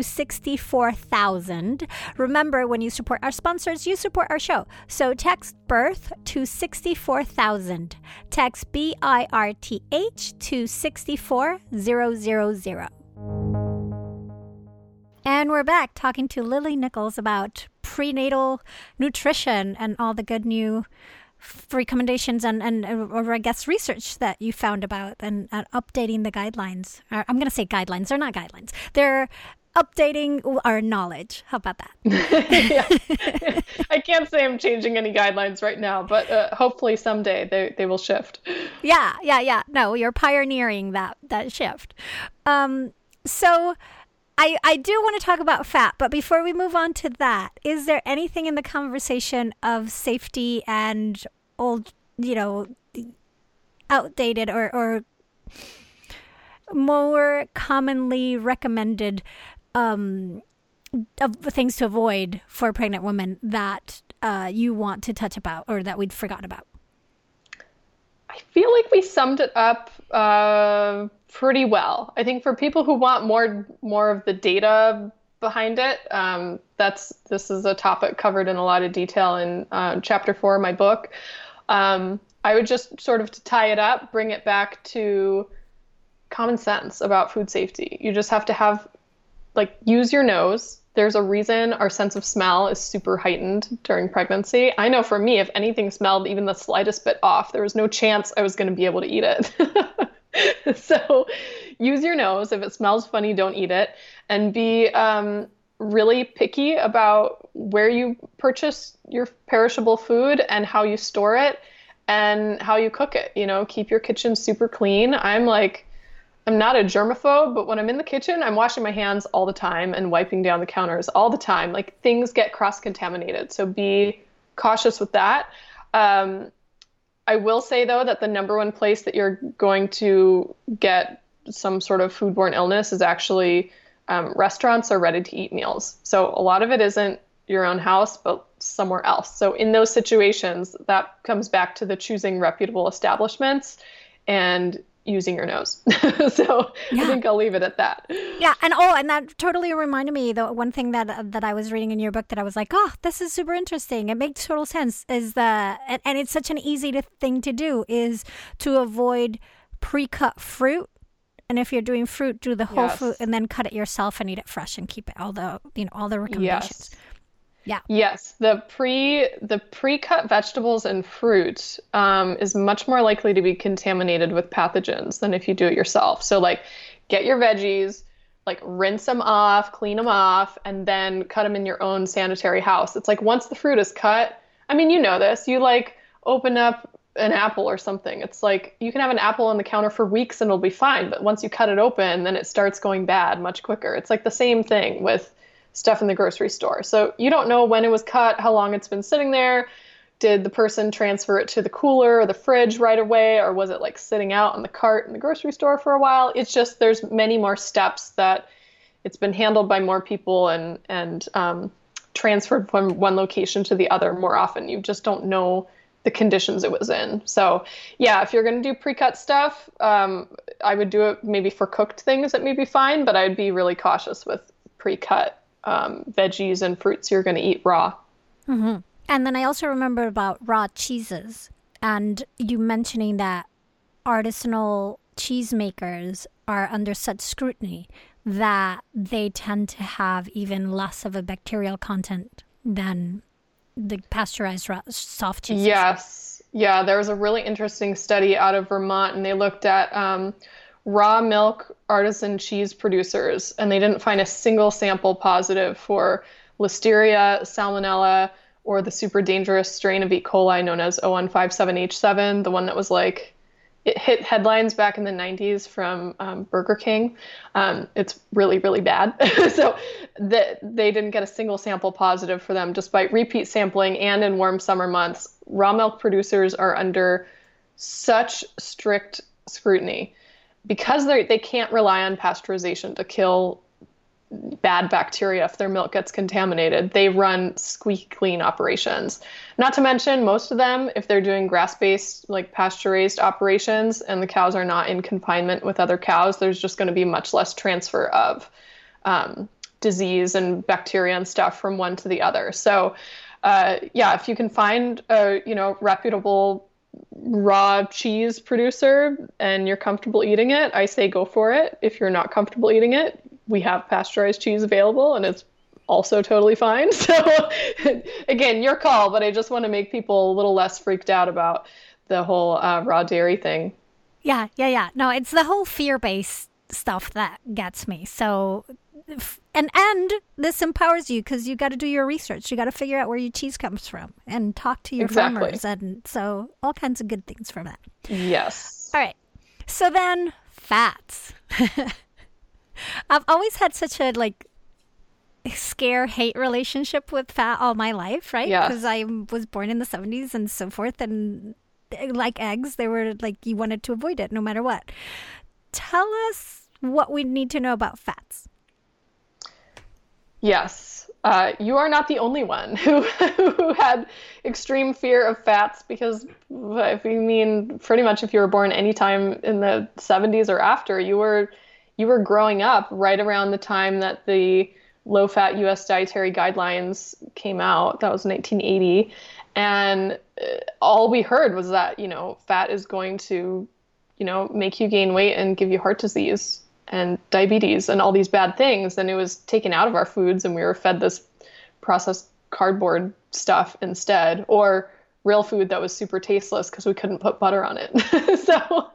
64,000. Remember, when you support our sponsors, you support our show. So text BIRTH to 64,000. Text BIRTH to 64000. And we're back talking to Lily Nichols about prenatal nutrition and all the good new recommendations or I guess research that you found about and updating the guidelines. I'm going to say guidelines. They're not guidelines. They're updating our knowledge. How about that? Yeah. I can't say I'm changing any guidelines right now, but hopefully someday they will shift. Yeah. No, you're pioneering that shift. So I do want to talk about fat, but before we move on to that, is there anything in the conversation of safety and old, outdated or more commonly recommended of things to avoid for pregnant women that you want to touch about or that we'd forgotten about? I feel like we summed it up pretty well. I think for people who want more of the data behind it, this is a topic covered in a lot of detail in chapter 4 of my book. I would just sort of, to tie it up, bring it back to common sense about food safety. You just have to use your nose. There's a reason our sense of smell is super heightened during pregnancy. I know for me, if anything smelled even the slightest bit off, there was no chance I was going to be able to eat it. So use your nose. If it smells funny, don't eat it. And be really picky about where you purchase your perishable food and how you store it and how you cook it. Keep your kitchen super clean. I'm not a germaphobe, but when I'm in the kitchen, I'm washing my hands all the time and wiping down the counters all the time. Things get cross-contaminated. So be cautious with that. I will say, though, that the number one place that you're going to get some sort of foodborne illness is actually restaurants or ready-to-eat meals. So a lot of it isn't your own house, but somewhere else. So in those situations, that comes back to the choosing reputable establishments and using your nose. So yeah. I think I'll leave it at that. Yeah. And that totally reminded me, the one thing that I was reading in your book that I was like, oh, this is super interesting. It makes total sense and it's such an easy thing to do is to avoid pre-cut fruit And if you're doing fruit, do the whole Yes. fruit and then cut it yourself and eat it fresh and keep it all the recommendations. Yes. Yeah. Yes, the pre-cut vegetables and fruit is much more likely to be contaminated with pathogens than if you do it yourself. So like get your veggies, like rinse them off, clean them off, and then cut them in your own sanitary house. It's like once the fruit is cut, I mean, you know this, you like open up an apple or something. It's like you can have an apple on the counter for weeks and it'll be fine, but once you cut it open, then it starts going bad much quicker. It's like the same thing with stuff in the grocery store. So you don't know when it was cut, how long it's been sitting there. Did the person transfer it to the cooler or the fridge right away? Or was it like sitting out on the cart in the grocery store for a while? It's just, there's many more steps that it's been handled by more people and transferred from one location to the other more often. You just don't know the conditions it was in. So yeah, if you're going to do pre-cut stuff, I would do it maybe for cooked things that may be fine, but I'd be really cautious with pre-cut veggies and fruits you're going to eat raw. Mm-hmm. And then I also remember about raw cheeses and you mentioning that artisanal cheesemakers are under such scrutiny that they tend to have even less of a bacterial content than the pasteurized soft cheeses. Yes. Yeah, there was a really interesting study out of Vermont and they looked at raw milk artisan cheese producers, and they didn't find a single sample positive for Listeria, Salmonella, or the super dangerous strain of E. coli known as O157H7, the one that was like, it hit headlines back in the 90s from Burger King. It's really, really bad. So they didn't get a single sample positive for them despite repeat sampling, and in warm summer months, raw milk producers are under such strict scrutiny. Because they can't rely on pasteurization to kill bad bacteria if their milk gets contaminated, they run squeaky clean operations. Not to mention, most of them, if they're doing grass-based, like pasture-raised operations, and the cows are not in confinement with other cows, there's just going to be much less transfer of disease and bacteria and stuff from one to the other. So, yeah, if you can find a reputable raw cheese producer and you're comfortable eating it, I say go for it. If you're not comfortable eating it, we have pasteurized cheese available and it's also totally fine. So again, your call, but I just want to make people a little less freaked out about the whole raw dairy thing. Yeah. No, it's the whole fear-based stuff that gets me. So, and this empowers you because you got to do your research. You got to figure out where your cheese comes from and talk to your farmers. And so all kinds of good things from that. Yes. All right. So then fats. I've always had such a scare-hate relationship with fat all my life, right? Yes. Because I was born in the 70s and so forth. And like eggs, they were like, you wanted to avoid it no matter what. Tell us what we need to know about fats. Yes. You are not the only one who had extreme fear of fats, because if you mean pretty much if you were born anytime in the 70s or after, you were growing up right around the time that the low-fat U.S. dietary guidelines came out. That was 1980. And all we heard was that, fat is going to, make you gain weight and give you heart disease and diabetes and all these bad things. And it was taken out of our foods and we were fed this processed cardboard stuff instead, or real food that was super tasteless because we couldn't put butter on it. So,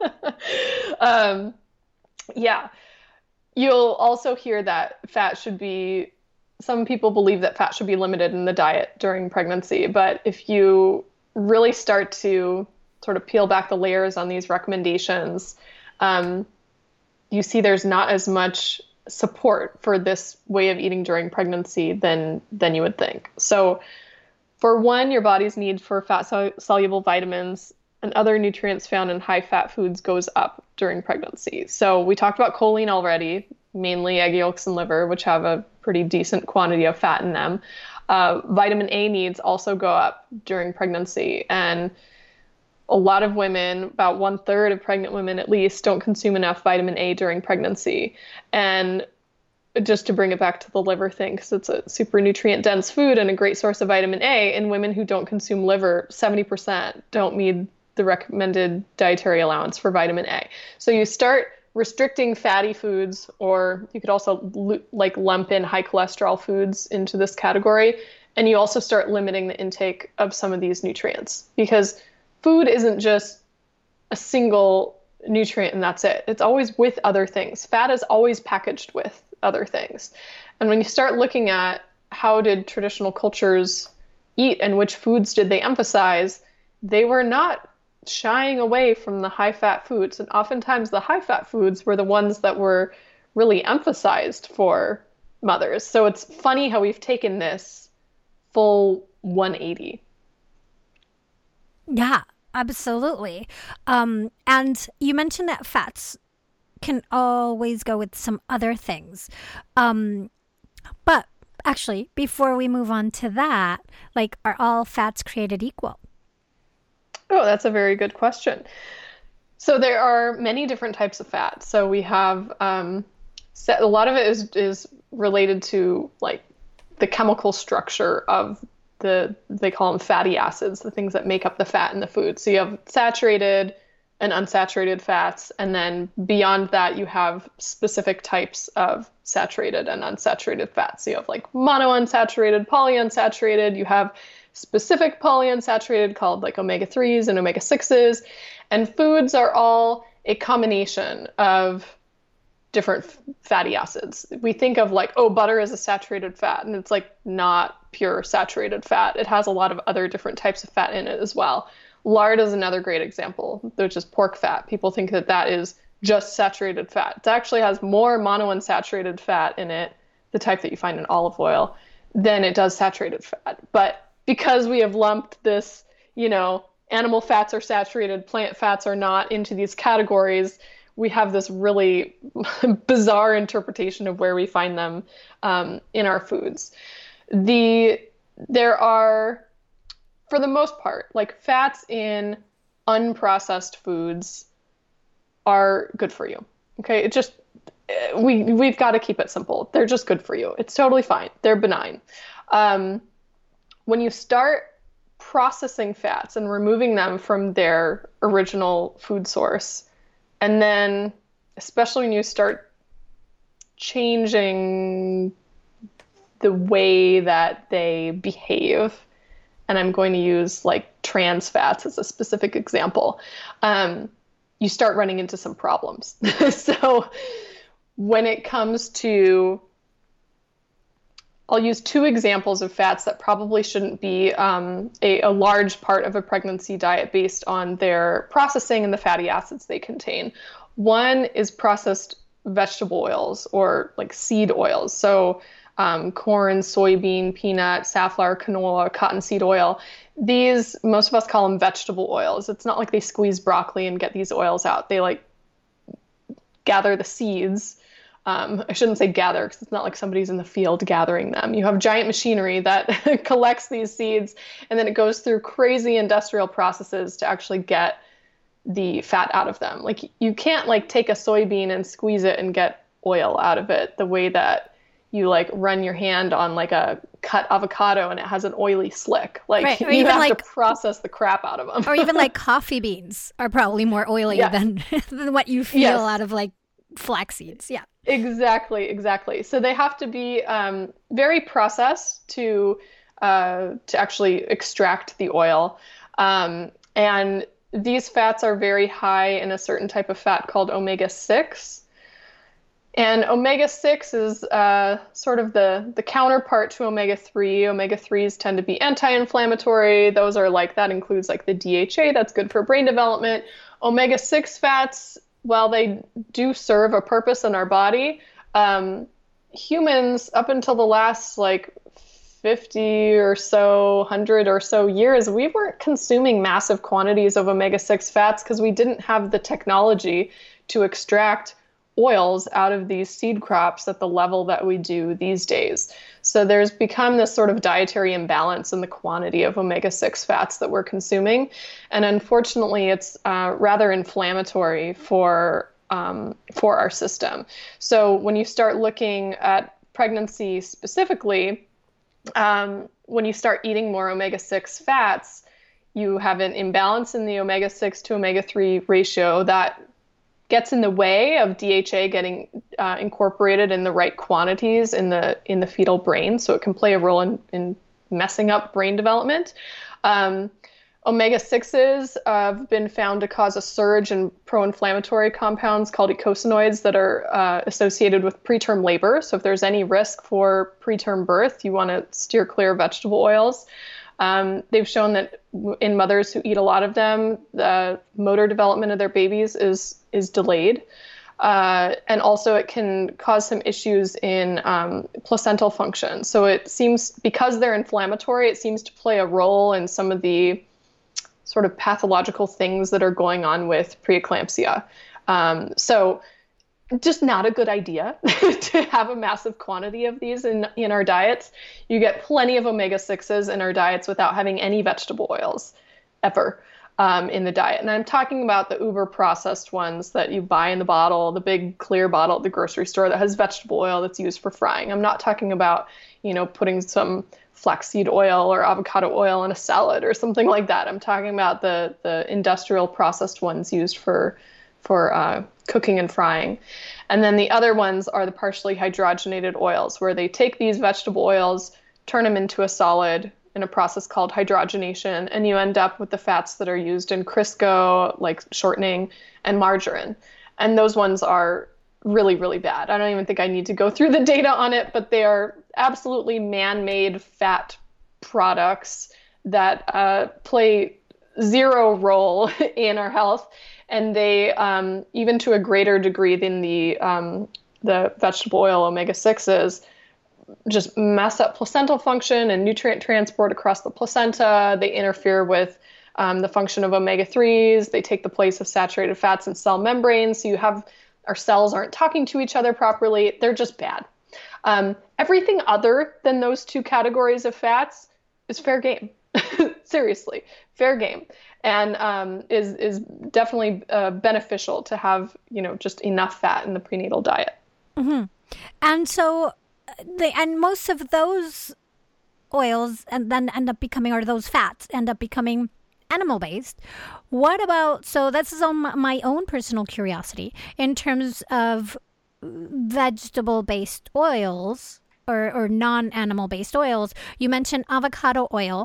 yeah. You'll also hear that some people believe that fat should be limited in the diet during pregnancy. But if you really start to sort of peel back the layers on these recommendations, you see there's not as much support for this way of eating during pregnancy than you would think. So for one, your body's need for fat-soluble vitamins and other nutrients found in high-fat foods goes up during pregnancy. So we talked about choline already, mainly egg yolks and liver, which have a pretty decent quantity of fat in them. Vitamin A needs also go up during pregnancy. And a lot of women, about 1/3 of pregnant women at least, don't consume enough vitamin A during pregnancy. And just to bring it back to the liver thing, because it's a super nutrient-dense food and a great source of vitamin A, in women who don't consume liver, 70% don't meet the recommended dietary allowance for vitamin A. So you start restricting fatty foods, or you could also like lump in high cholesterol foods into this category. And you also start limiting the intake of some of these nutrients, because food isn't just a single nutrient and that's it. It's always with other things. Fat is always packaged with other things. And when you start looking at how did traditional cultures eat and which foods did they emphasize, they were not shying away from the high-fat foods. And oftentimes the high-fat foods were the ones that were really emphasized for mothers. So it's funny how we've taken this full 180. Yeah, absolutely. And you mentioned that fats can always go with some other things. But actually, before we move on to that, like, are all fats created equal? Oh, that's a very good question. So there are many different types of fat. So we have a lot of it is related to like the chemical structure of they call them fatty acids, the things that make up the fat in the food. So you have saturated and unsaturated fats, and then beyond that you have specific types of saturated and unsaturated fats. So you have like monounsaturated, polyunsaturated, you have specific polyunsaturated called like omega-3s and omega-6s, and foods are all a combination of different fatty acids. We think of like, oh, butter is a saturated fat, and it's like not pure saturated fat. It has a lot of other different types of fat in it as well. Lard is another great example, which is pork fat. People think that that is just saturated fat. It actually has more monounsaturated fat in it, the type that you find in olive oil, than it does saturated fat. But because we have lumped this, animal fats are saturated, plant fats are not, into these categories, we have this really bizarre interpretation of where we find them in our foods. There are, for the most part, like fats in unprocessed foods are good for you. Okay, it just we've got to keep it simple. They're just good for you. It's totally fine. They're benign. When you start processing fats and removing them from their original food source, and then especially when you start changing the way that they behave, and I'm going to use like trans fats as a specific example, you start running into some problems. So when it comes to, I'll use two examples of fats that probably shouldn't be a large part of a pregnancy diet based on their processing and the fatty acids they contain. One is processed vegetable oils, or like seed oils. So corn, soybean, peanut, safflower, canola, cottonseed oil. These, most of us call them vegetable oils. It's not like they squeeze broccoli and get these oils out. They like gather the seeds. I shouldn't say gather, because it's not like somebody's in the field gathering them. You have giant machinery that collects these seeds, and then it goes through crazy industrial processes to actually get the fat out of them. Like, you can't like take a soybean and squeeze it and get oil out of it the way that you like run your hand on like a cut avocado and it has an oily slick. Like, right. You have to process the crap out of them. Or even like coffee beans are probably more oily than what you feel out of like flax seeds. Yeah. Exactly. So they have to be very processed to actually extract the oil. And these fats are very high in a certain type of fat called omega-6. And omega-6 is sort of the counterpart to omega-3. Omega-3s tend to be anti-inflammatory. Those are like, that includes like the DHA, that's good for brain development. Omega-6 fats, while they do serve a purpose in our body, humans, up until the last like 50 or so, 100 or so years, we weren't consuming massive quantities of omega-6 fats because we didn't have the technology to extract oils out of these seed crops at the level that we do these days. So there's become this sort of dietary imbalance in the quantity of omega-6 fats that we're consuming. And unfortunately, it's rather inflammatory for our system. So when you start looking at pregnancy specifically, when you start eating more omega-6 fats, you have an imbalance in the omega-6 to omega-3 ratio that gets in the way of DHA getting incorporated in the right quantities in the fetal brain, so it can play a role in messing up brain development. Omega-6s have been found to cause a surge in pro-inflammatory compounds called eicosanoids that are associated with preterm labor. So if there's any risk for preterm birth, you want to steer clear of vegetable oils. They've shown that in mothers who eat a lot of them, the motor development of their babies is delayed. And also it can cause some issues in placental function. So it seems, because they're inflammatory, it seems to play a role in some of the sort of pathological things that are going on with preeclampsia. So just not a good idea to have a massive quantity of these in our diets. You get plenty of omega-6s in our diets without having any vegetable oils ever in the diet. And I'm talking about the uber processed ones that you buy in the bottle, the big clear bottle at the grocery store that has vegetable oil that's used for frying. I'm not talking about, putting some flaxseed oil or avocado oil in a salad or something like that. I'm talking about the industrial processed ones used for cooking and frying. And then the other ones are the partially hydrogenated oils, where they take these vegetable oils, turn them into a solid in a process called hydrogenation, and you end up with the fats that are used in Crisco, like shortening, and margarine. And those ones are really, really bad. I don't even think I need to go through the data on it, but they are absolutely man-made fat products that play zero role in our health. And they, even to a greater degree than the vegetable oil omega-6s, just mess up placental function and nutrient transport across the placenta. They interfere with the function of omega-3s. They take the place of saturated fats in cell membranes. So our cells aren't talking to each other properly. They're just bad. Everything other than those two categories of fats is fair game. Seriously, fair game. And is definitely beneficial to have, just enough fat in the prenatal diet. Mm-hmm. And so, most of those oils and then end up becoming, or those fats end up becoming animal-based. What about, so this is on my own personal curiosity, in terms of vegetable-based oils or non-animal-based oils. You mentioned avocado oil.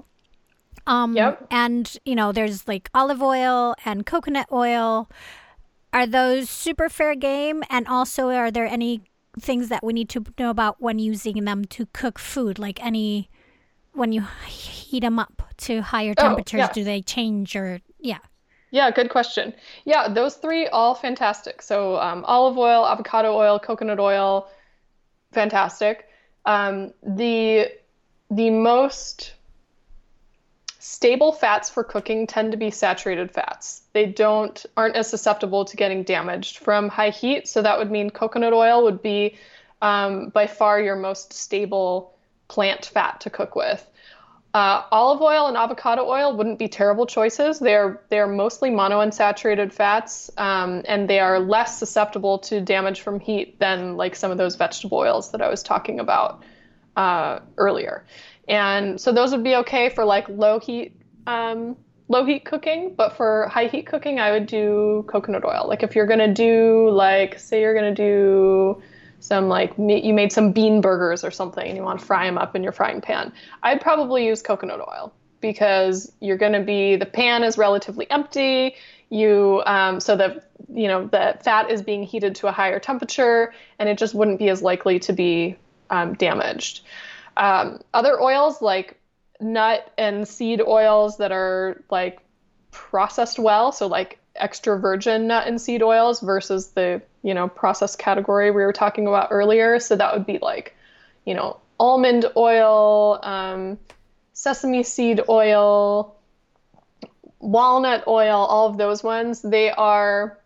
Yep. And, there's like olive oil and coconut oil. Are those super fair game? And also, are there any things that we need to know about when using them to cook food? Like when you heat them up to higher temperatures, yes. Do they change or, yeah? Yeah, good question. Yeah, those three, all fantastic. So olive oil, avocado oil, coconut oil, fantastic. The most stable fats for cooking tend to be saturated fats. They aren't as susceptible to getting damaged from high heat. So that would mean coconut oil would be by far your most stable plant fat to cook with. Olive oil and avocado oil wouldn't be terrible choices. They're mostly monounsaturated fats, and they are less susceptible to damage from heat than like some of those vegetable oils that I was talking about earlier. And so those would be okay for like low heat cooking, but for high heat cooking, I would do coconut oil. Like if you're gonna do say you're gonna do some you made some bean burgers or something and you want to fry them up in your frying pan, I'd probably use coconut oil because the pan is relatively empty. So the fat is being heated to a higher temperature and it just wouldn't be as likely to be damaged. Other oils like nut and seed oils that are like processed well, so like extra virgin nut and seed oils versus the processed category we were talking about earlier. So that would be like almond oil, sesame seed oil, walnut oil, all of those ones. They are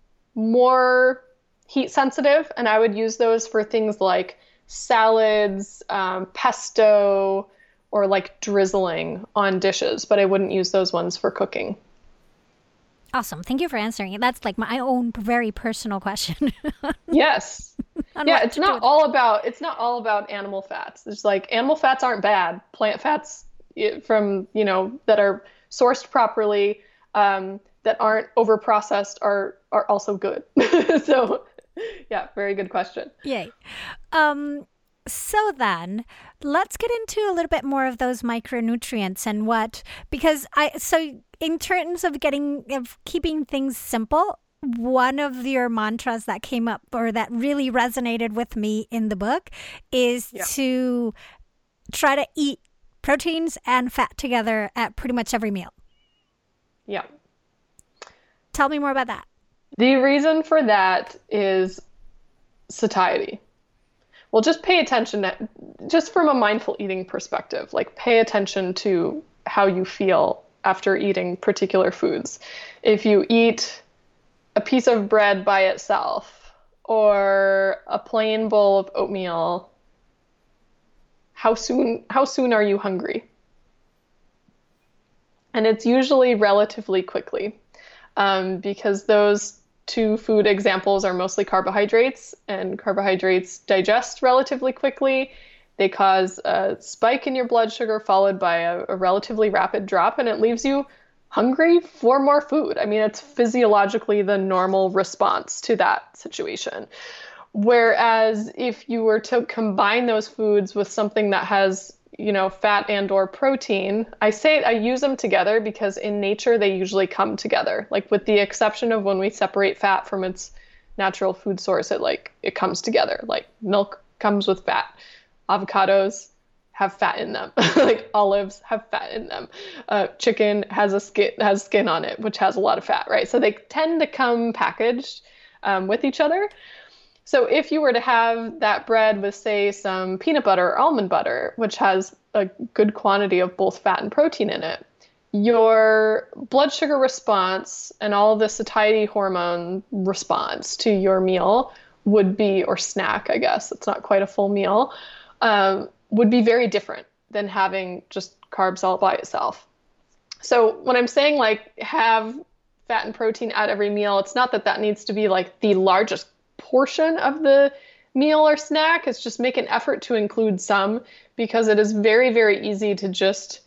more heat sensitive, and I would use those for things like salads, pesto, or like drizzling on dishes, but I wouldn't use those ones for cooking. Awesome. Thank you for answering it. That's like my own very personal question. Yes. Yeah, it's not all about animal fats. It's like animal fats aren't bad. Plant fats from, that are sourced properly, that aren't over processed are also good. So yeah, very good question. Yay. So then let's get into a little bit more of those micronutrients and so in terms of keeping things simple, one of your mantras that came up or that really resonated with me in the book is to try to eat proteins and fat together at pretty much every meal. Yeah. Tell me more about that. The reason for that is satiety. Well, just pay attention, just from a mindful eating perspective, like pay attention to how you feel after eating particular foods. If you eat a piece of bread by itself or a plain bowl of oatmeal, how soon are you hungry? And it's usually relatively quickly, because those two food examples are mostly carbohydrates, and carbohydrates digest relatively quickly. They cause a spike in your blood sugar followed by a relatively rapid drop, and it leaves you hungry for more food. I mean, it's physiologically the normal response to that situation. Whereas if you were to combine those foods with something that has, fat and or protein, I use them together because in nature they usually come together. Like with the exception of when we separate fat from its natural food source, it comes together. Like milk comes with fat, avocados have fat in them, like olives have fat in them. Chicken has skin on it, which has a lot of fat, right? So they tend to come packaged with each other. So if you were to have that bread with, say, some peanut butter or almond butter, which has a good quantity of both fat and protein in it, your blood sugar response and all of the satiety hormone response to your meal would be, or snack, I guess, it's not quite a full meal, would be very different than having just carbs all by itself. So when I'm saying have fat and protein at every meal, it's not that needs to be the largest portion of the meal or snack. It's just make an effort to include some, because it is very, very easy to just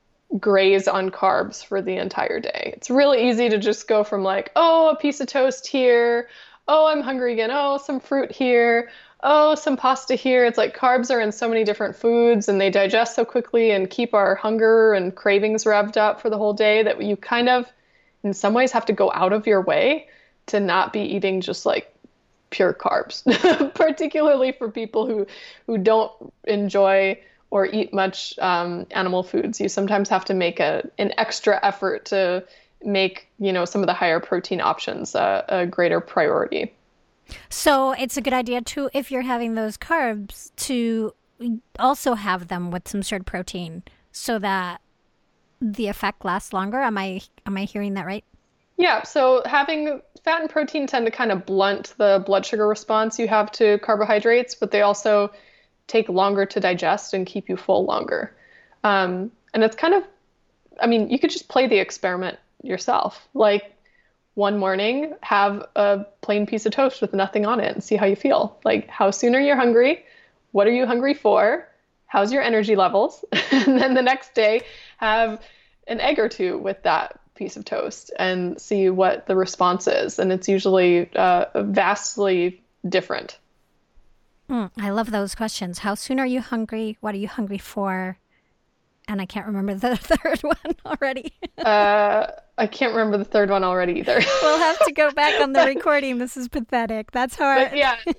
graze on carbs for the entire day. It's really easy to just go from a piece of toast here. Oh, I'm hungry again. Oh, some fruit here. Oh, some pasta here. It's carbs are in so many different foods and they digest so quickly and keep our hunger and cravings revved up for the whole day that you kind of, in some ways, have to go out of your way to not be eating just pure carbs, particularly for people who don't enjoy or eat much animal foods. You sometimes have to make an extra effort to make, some of the higher protein options a greater priority. So it's a good idea too, if you're having those carbs, to also have them with some sort of protein so that the effect lasts longer. Am I hearing that right? Yeah, so having fat and protein tend to kind of blunt the blood sugar response you have to carbohydrates, but they also take longer to digest and keep you full longer. And it's kind of, you could just play the experiment yourself. One morning, have a plain piece of toast with nothing on it and see how you feel. How soon are you hungry? What are you hungry for? How's your energy levels? And then the next day, have an egg or two with that piece of toast and see what the response is. And it's usually vastly different. I love those questions. How soon are you hungry? What are you hungry for? And I can't remember the third one already. I can't remember the third one already either. We'll have to go back on the recording. This is pathetic. That's how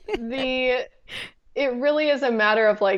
it really is a matter of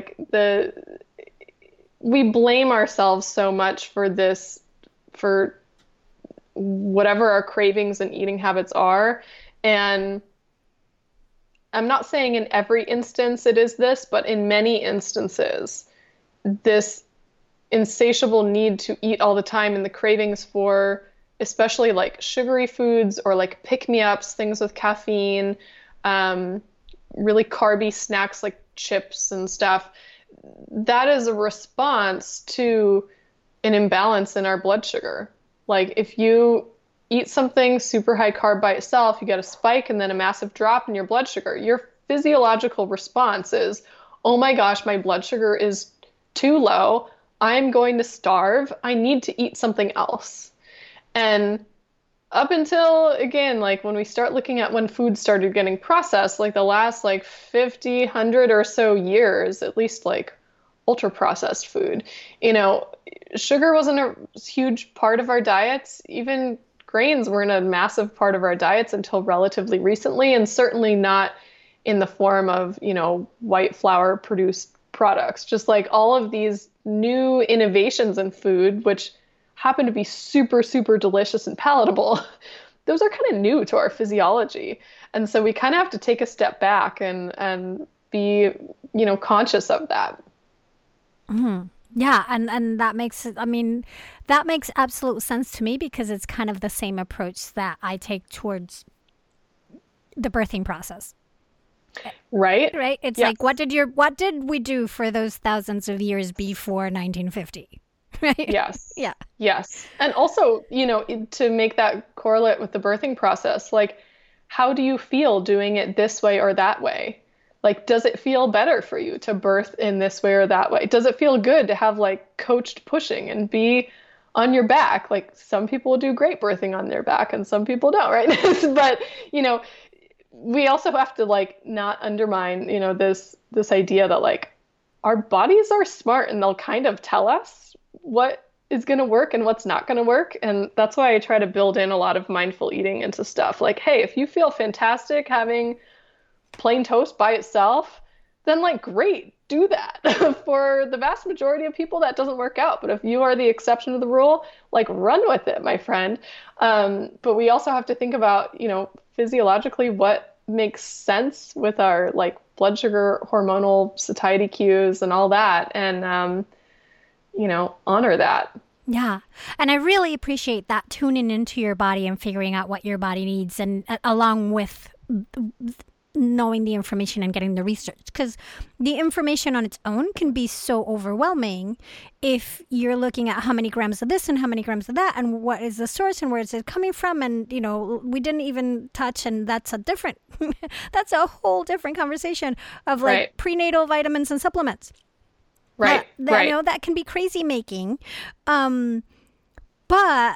we blame ourselves so much for whatever our cravings and eating habits are. And I'm not saying in every instance it is this, but in many instances, this insatiable need to eat all the time and the cravings for especially sugary foods or pick-me-ups, things with caffeine, really carby snacks like chips and stuff, that is a response to an imbalance in our blood sugar. If you eat something super high carb by itself, you get a spike and then a massive drop in your blood sugar. Your physiological response is, oh my gosh, my blood sugar is too low. I'm going to starve. I need to eat something else. And up until, again, like when we start looking at when food started getting processed, like the last like 50, 100 or so years, at least like ultra processed food, you know, sugar wasn't a huge part of our diets. Even grains weren't a massive part of our diets until relatively recently, and certainly not in the form of, you know, white flour produced products. Just like all of these new innovations in food, which happen to be super, super delicious and palatable, those are kind of new to our physiology. And so we kind of have to take a step back and be, you know, conscious of that. Mm-hmm. Yeah, and that makes it, I mean, that makes absolute sense to me because it's kind of the same approach that I take towards the birthing process. Right? Right? It's like what did we do for those thousands of years before 1950? Right? Yes. Yeah. Yes. And also, you know, to make that correlate with the birthing process, like, how do you feel doing it this way or that way? Like, does it feel better for you to birth in this way or that way? Does it feel good to have like coached pushing and be on your back? Like, some people do great birthing on their back and some people don't, right? But, you know, we also have to like not undermine, you know, this idea that like our bodies are smart and they'll kind of tell us what is going to work and what's not going to work. And that's why I try to build in a lot of mindful eating into stuff. Like, hey, if you feel fantastic having plain toast by itself, then like, great, do that. For the vast majority of people, that doesn't work out. But if you are the exception to the rule, like, run with it, my friend. But we also have to think about, you know, physiologically what makes sense with our like blood sugar, hormonal satiety cues and all that. And, you know, honor that. Yeah. And I really appreciate that, tuning into your body and figuring out what your body needs, and along with knowing the information and getting the research, because the information on its own can be so overwhelming if you're looking at how many grams of this and how many grams of that and what is the source and where is it coming from, and you know, we didn't even touch, and that's a different that's a whole different conversation of like prenatal vitamins and supplements. Right. That, you know, that can be crazy making. But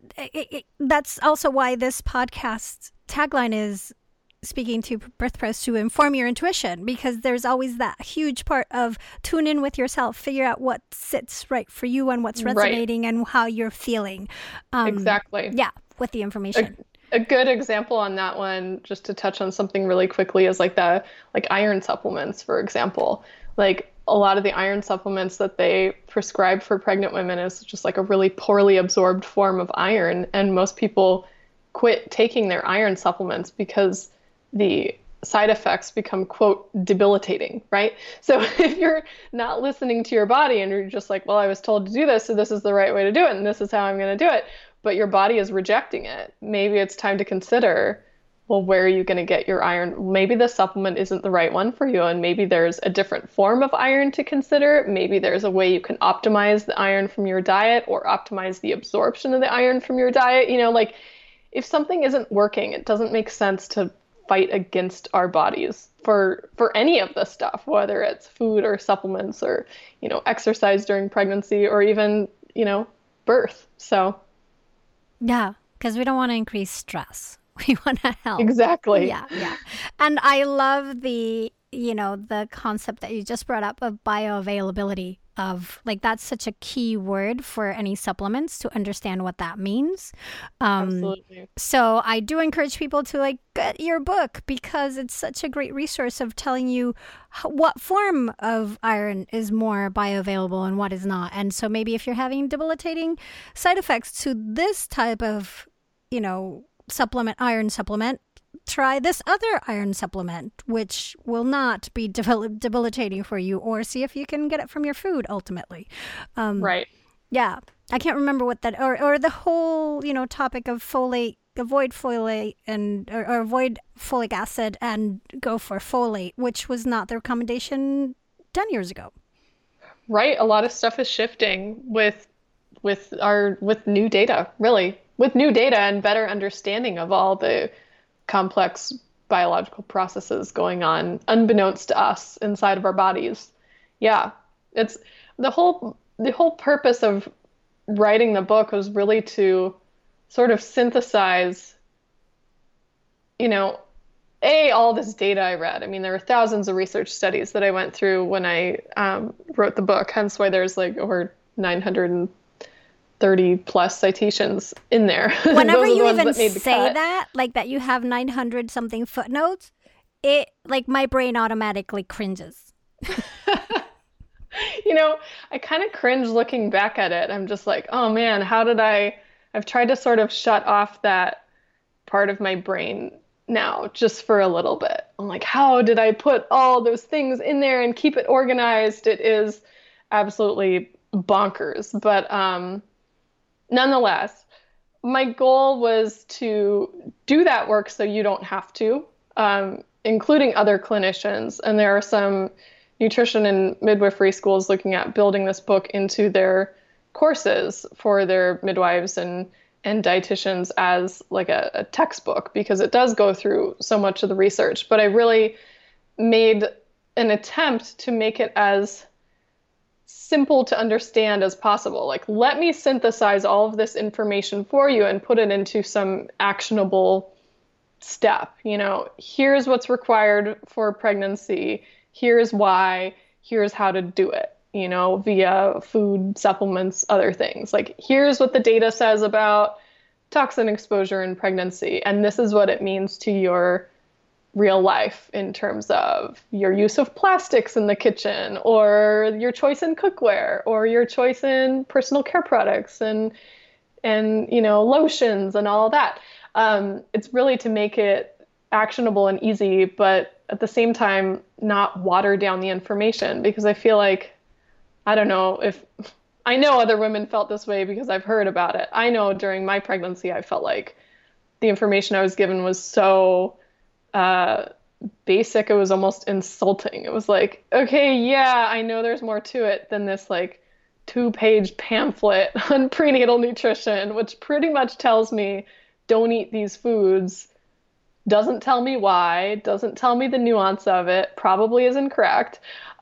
that's also why this podcast tagline is speaking to birth pros to inform your intuition, because there's always that huge part of tune in with yourself, figure out what sits right for you and what's resonating and how you're feeling. Exactly. Yeah, with the information. A good example on that one, just to touch on something really quickly, is like iron supplements, for example. Like, a lot of the iron supplements that they prescribe for pregnant women is just like a really poorly absorbed form of iron. And most people quit taking their iron supplements because the side effects become, quote, debilitating, right? So if you're not listening to your body and you're just like, well, I was told to do this, so this is the right way to do it, and this is how I'm going to do it, but your body is rejecting it, maybe it's time to consider, well, where are you going to get your iron? Maybe the supplement isn't the right one for you, and maybe there's a different form of iron to consider. Maybe there's a way you can optimize the iron from your diet or optimize the absorption of the iron from your diet. You know, like, if something isn't working, it doesn't make sense to fight against our bodies for any of this stuff, whether it's food or supplements or, you know, exercise during pregnancy or even, you know, birth. So. Yeah, because we don't want to increase stress. We want to help. Exactly. Yeah, yeah. And I love the, you know, the concept that you just brought up of bioavailability, of like, that's such a key word for any supplements, to understand what that means. Absolutely. So I do encourage people to like get your book, because it's such a great resource of telling you what form of iron is more bioavailable and what is not. And so maybe if you're having debilitating side effects to this type of, you know, iron supplement, try this other iron supplement, which will not be debilitating for you, or see if you can get it from your food ultimately. Right. Yeah. I can't remember what that, or the whole, you know, topic of folate, avoid folate or avoid folic acid and go for folate, which was not the recommendation 10 years ago. Right. A lot of stuff is shifting with new data, really. With new data and better understanding of all the complex biological processes going on unbeknownst to us inside of our bodies. Yeah, it's the whole purpose of writing the book was really to sort of synthesize, all this data I read. I mean, there were thousands of research studies that I went through when I wrote the book, hence why there's like over 930 plus citations in there. Whenever you even say that, like that you have 900 something footnotes, it like my brain automatically cringes. I kind of cringe looking back at it. I'm just like, oh man, I've tried to sort of shut off that part of my brain now just for a little bit. I'm like, how did I put all those things in there and keep it organized? It is absolutely bonkers. But nonetheless, my goal was to do that work so you don't have to, including other clinicians. And there are some nutrition and midwifery schools looking at building this book into their courses for their midwives and dietitians as like a textbook, because it does go through so much of the research. But I really made an attempt to make it as simple to understand as possible. Like, let me synthesize all of this information for you and put it into some actionable step. Here's what's required for pregnancy. Here's why. Here's how to do it. Via food, supplements, other things. Like, here's what the data says about toxin exposure in pregnancy. And this is what it means to your real life in terms of your use of plastics in the kitchen, or your choice in cookware, or your choice in personal care products and lotions and all that. It's really to make it actionable and easy, but at the same time, not water down the information, because I feel like, I don't know if I know other women felt this way because I've heard about it. I know during my pregnancy, I felt like the information I was given was so basic. It was almost insulting. It was like, okay, yeah, I know there's more to it than this like 2-page pamphlet on prenatal nutrition, which pretty much tells me don't eat these foods. Doesn't tell me why, doesn't tell me the nuance of it, probably is incorrect.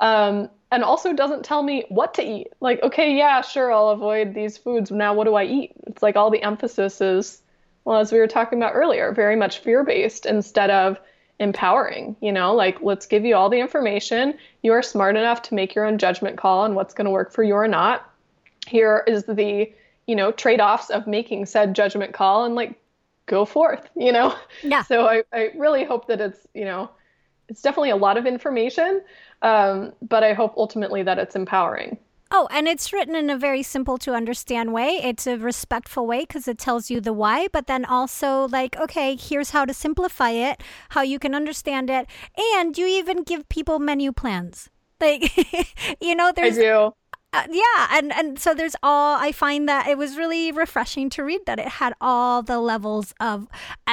And also doesn't tell me what to eat. Like, okay, yeah, sure, I'll avoid these foods. Now what do I eat? It's like all the emphasis is, well, as we were talking about earlier, very much fear-based instead of empowering, like, let's give you all the information. You are smart enough to make your own judgment call on what's going to work for you or not. Here is the, trade-offs of making said judgment call, and like, go forth, Yeah. So I really hope that it's, it's definitely a lot of information, but I hope ultimately that it's empowering. Oh, and it's written in a very simple to understand way. It's a respectful way because it tells you the why, but then also like, okay, here's how to simplify it, how you can understand it. And you even give people menu plans. Like, there's... I do. Yeah. And so there's I find that it was really refreshing to read that it had all the levels of,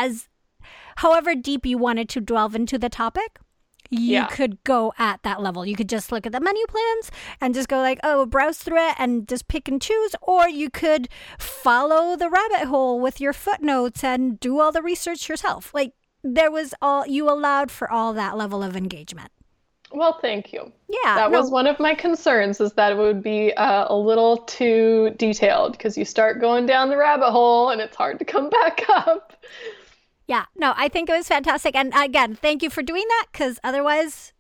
however deep you wanted to delve into the topic, you could go at that level. You could just look at the menu plans and just go like, oh, browse through it and just pick and choose. Or you could follow the rabbit hole with your footnotes and do all the research yourself. Like, you allowed for all that level of engagement. Well, thank you. Yeah. That was one of my concerns, is that it would be a little too detailed, because you start going down the rabbit hole and it's hard to come back up. Yeah, no, I think it was fantastic. And again, thank you for doing that, because otherwise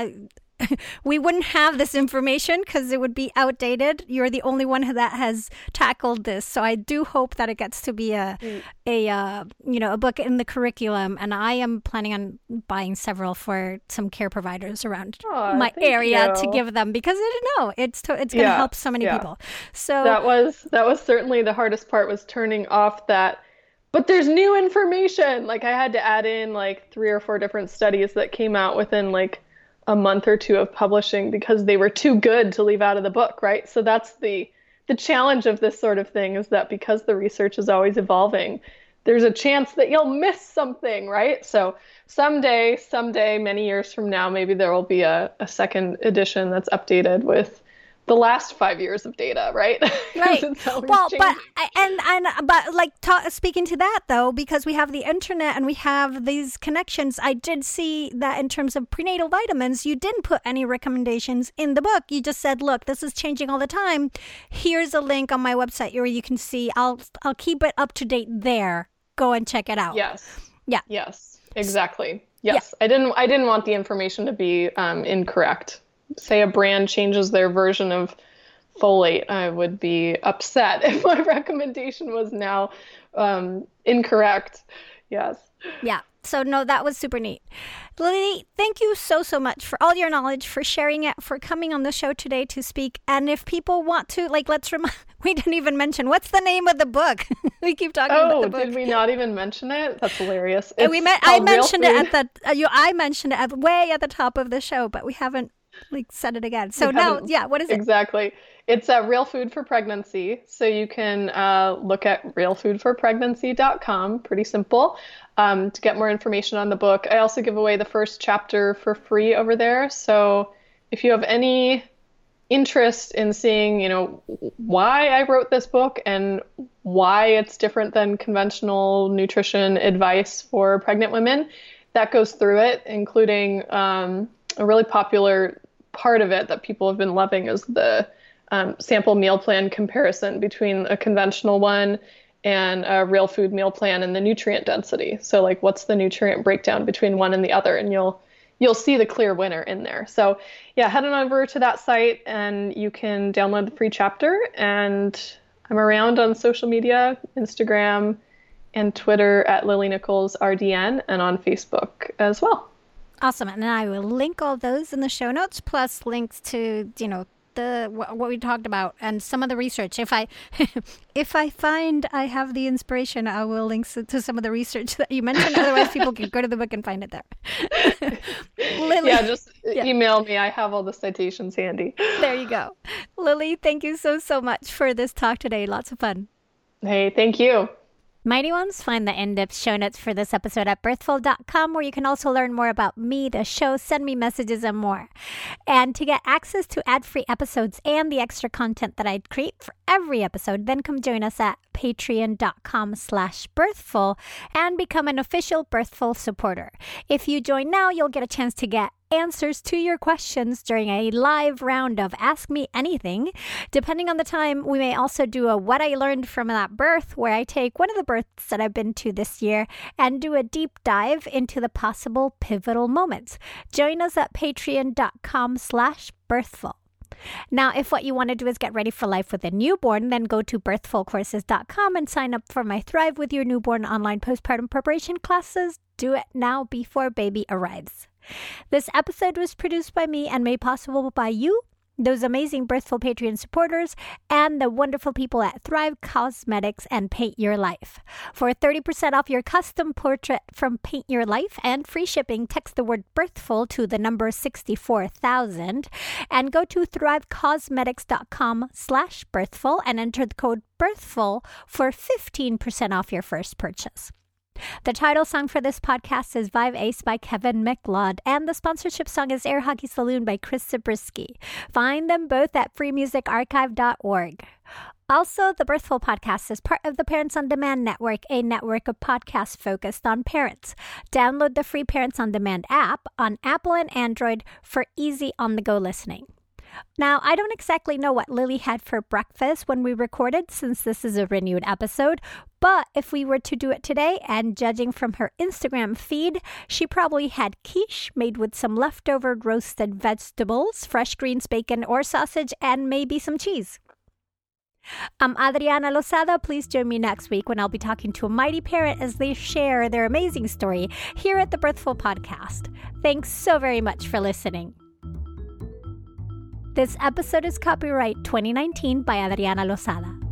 we wouldn't have this information because it would be outdated. You're the only one that has tackled this. So I do hope that it gets to be a book in the curriculum. And I am planning on buying several for some care providers around my area to give them, because it's going to help so many people. So that was certainly the hardest part, was turning off that. But there's new information. Like, I had to add in like 3 or 4 different studies that came out within like a month or 2 of publishing, because they were too good to leave out of the book, right? So that's the challenge of this sort of thing, is that because the research is always evolving, there's a chance that you'll miss something, right? So someday, many years from now, maybe there will be a second edition that's updated with the last 5 years of data, right? Right. Well, speaking to that though, because we have the internet and we have these connections, I did see that in terms of prenatal vitamins, you didn't put any recommendations in the book. You just said, look, this is changing all the time. Here's a link on my website where you can see. I'll keep it up to date there. Go and check it out. Yes. Yeah. Yes. Exactly. Yes. Yeah. I didn't want the information to be incorrect. Say a brand changes their version of folate, I would be upset if my recommendation was now incorrect. Yes. Yeah. So no, that was super neat. Lily, thank you so much for all your knowledge, for sharing it, for coming on the show today to speak. And if people want to, we didn't even mention, what's the name of the book? We keep talking about the book. Oh, did we not even mention it? That's hilarious. I mentioned it way at the top of the show, but we haven't said it again. So now, what is it? Exactly. It's Real Food for Pregnancy. So you can look at realfoodforpregnancy.com. Pretty simple. To get more information on the book. I also give away the first chapter for free over there. So if you have any interest in seeing, why I wrote this book and why it's different than conventional nutrition advice for pregnant women, that goes through it, including a really popular part of it that people have been loving is the sample meal plan comparison between a conventional one and a real food meal plan and the nutrient density. So what's the nutrient breakdown between one and the other? And you'll see the clear winner in there. So head on over to that site and you can download the free chapter. And I'm around on social media, Instagram and Twitter at Lily Nichols RDN, and on Facebook as well. Awesome. And I will link all those in the show notes, plus links to, what we talked about and some of the research. If I find I have the inspiration, I will link to some of the research that you mentioned. Otherwise, people can go to the book and find it there. Lily, just email me. I have all the citations handy. There you go. Lily, thank you so much for this talk today. Lots of fun. Hey, thank you. Mighty Ones, find the in-depth show notes for this episode at birthful.com, where you can also learn more about me, the show, send me messages, and more. And to get access to ad-free episodes and the extra content that I create for every episode, then come join us at patreon.com/birthful and become an official Birthful supporter. If you join now, you'll get a chance to get answers to your questions during a live round of Ask Me Anything. Depending on the time, we may also do a What I Learned from That Birth, where I take one of the births that I've been to this year and do a deep dive into the possible pivotal moments. Join us at patreon.com/birthful. Now, if what you want to do is get ready for life with a newborn, then go to birthfulcourses.com and sign up for my Thrive with Your Newborn online postpartum preparation classes. Do it now before baby arrives. This episode was produced by me and made possible by you, those amazing Birthful Patreon supporters, and the wonderful people at Thrive Cosmetics and Paint Your Life. For 30% off your custom portrait from Paint Your Life and free shipping, text the word Birthful to the number 64,000 and go to thrivecosmetics.com/birthful and enter the code Birthful for 15% off your first purchase. The title song for this podcast is Vive Ace by Kevin MacLeod, and the sponsorship song is Air Hockey Saloon by Chris Zabriskie. Find them both at freemusicarchive.org. Also, the Birthful podcast is part of the Parents on Demand Network, a network of podcasts focused on parents. Download the free Parents on Demand app on Apple and Android for easy on-the-go listening. Now, I don't exactly know what Lily had for breakfast when we recorded, since this is a renewed episode, but if we were to do it today, and judging from her Instagram feed, she probably had quiche made with some leftover roasted vegetables, fresh greens, bacon, or sausage, and maybe some cheese. I'm Adriana Lozada. Please join me next week when I'll be talking to a mighty parent as they share their amazing story here at the Birthful Podcast. Thanks so very much for listening. This episode is copyright 2019 by Adriana Lozada.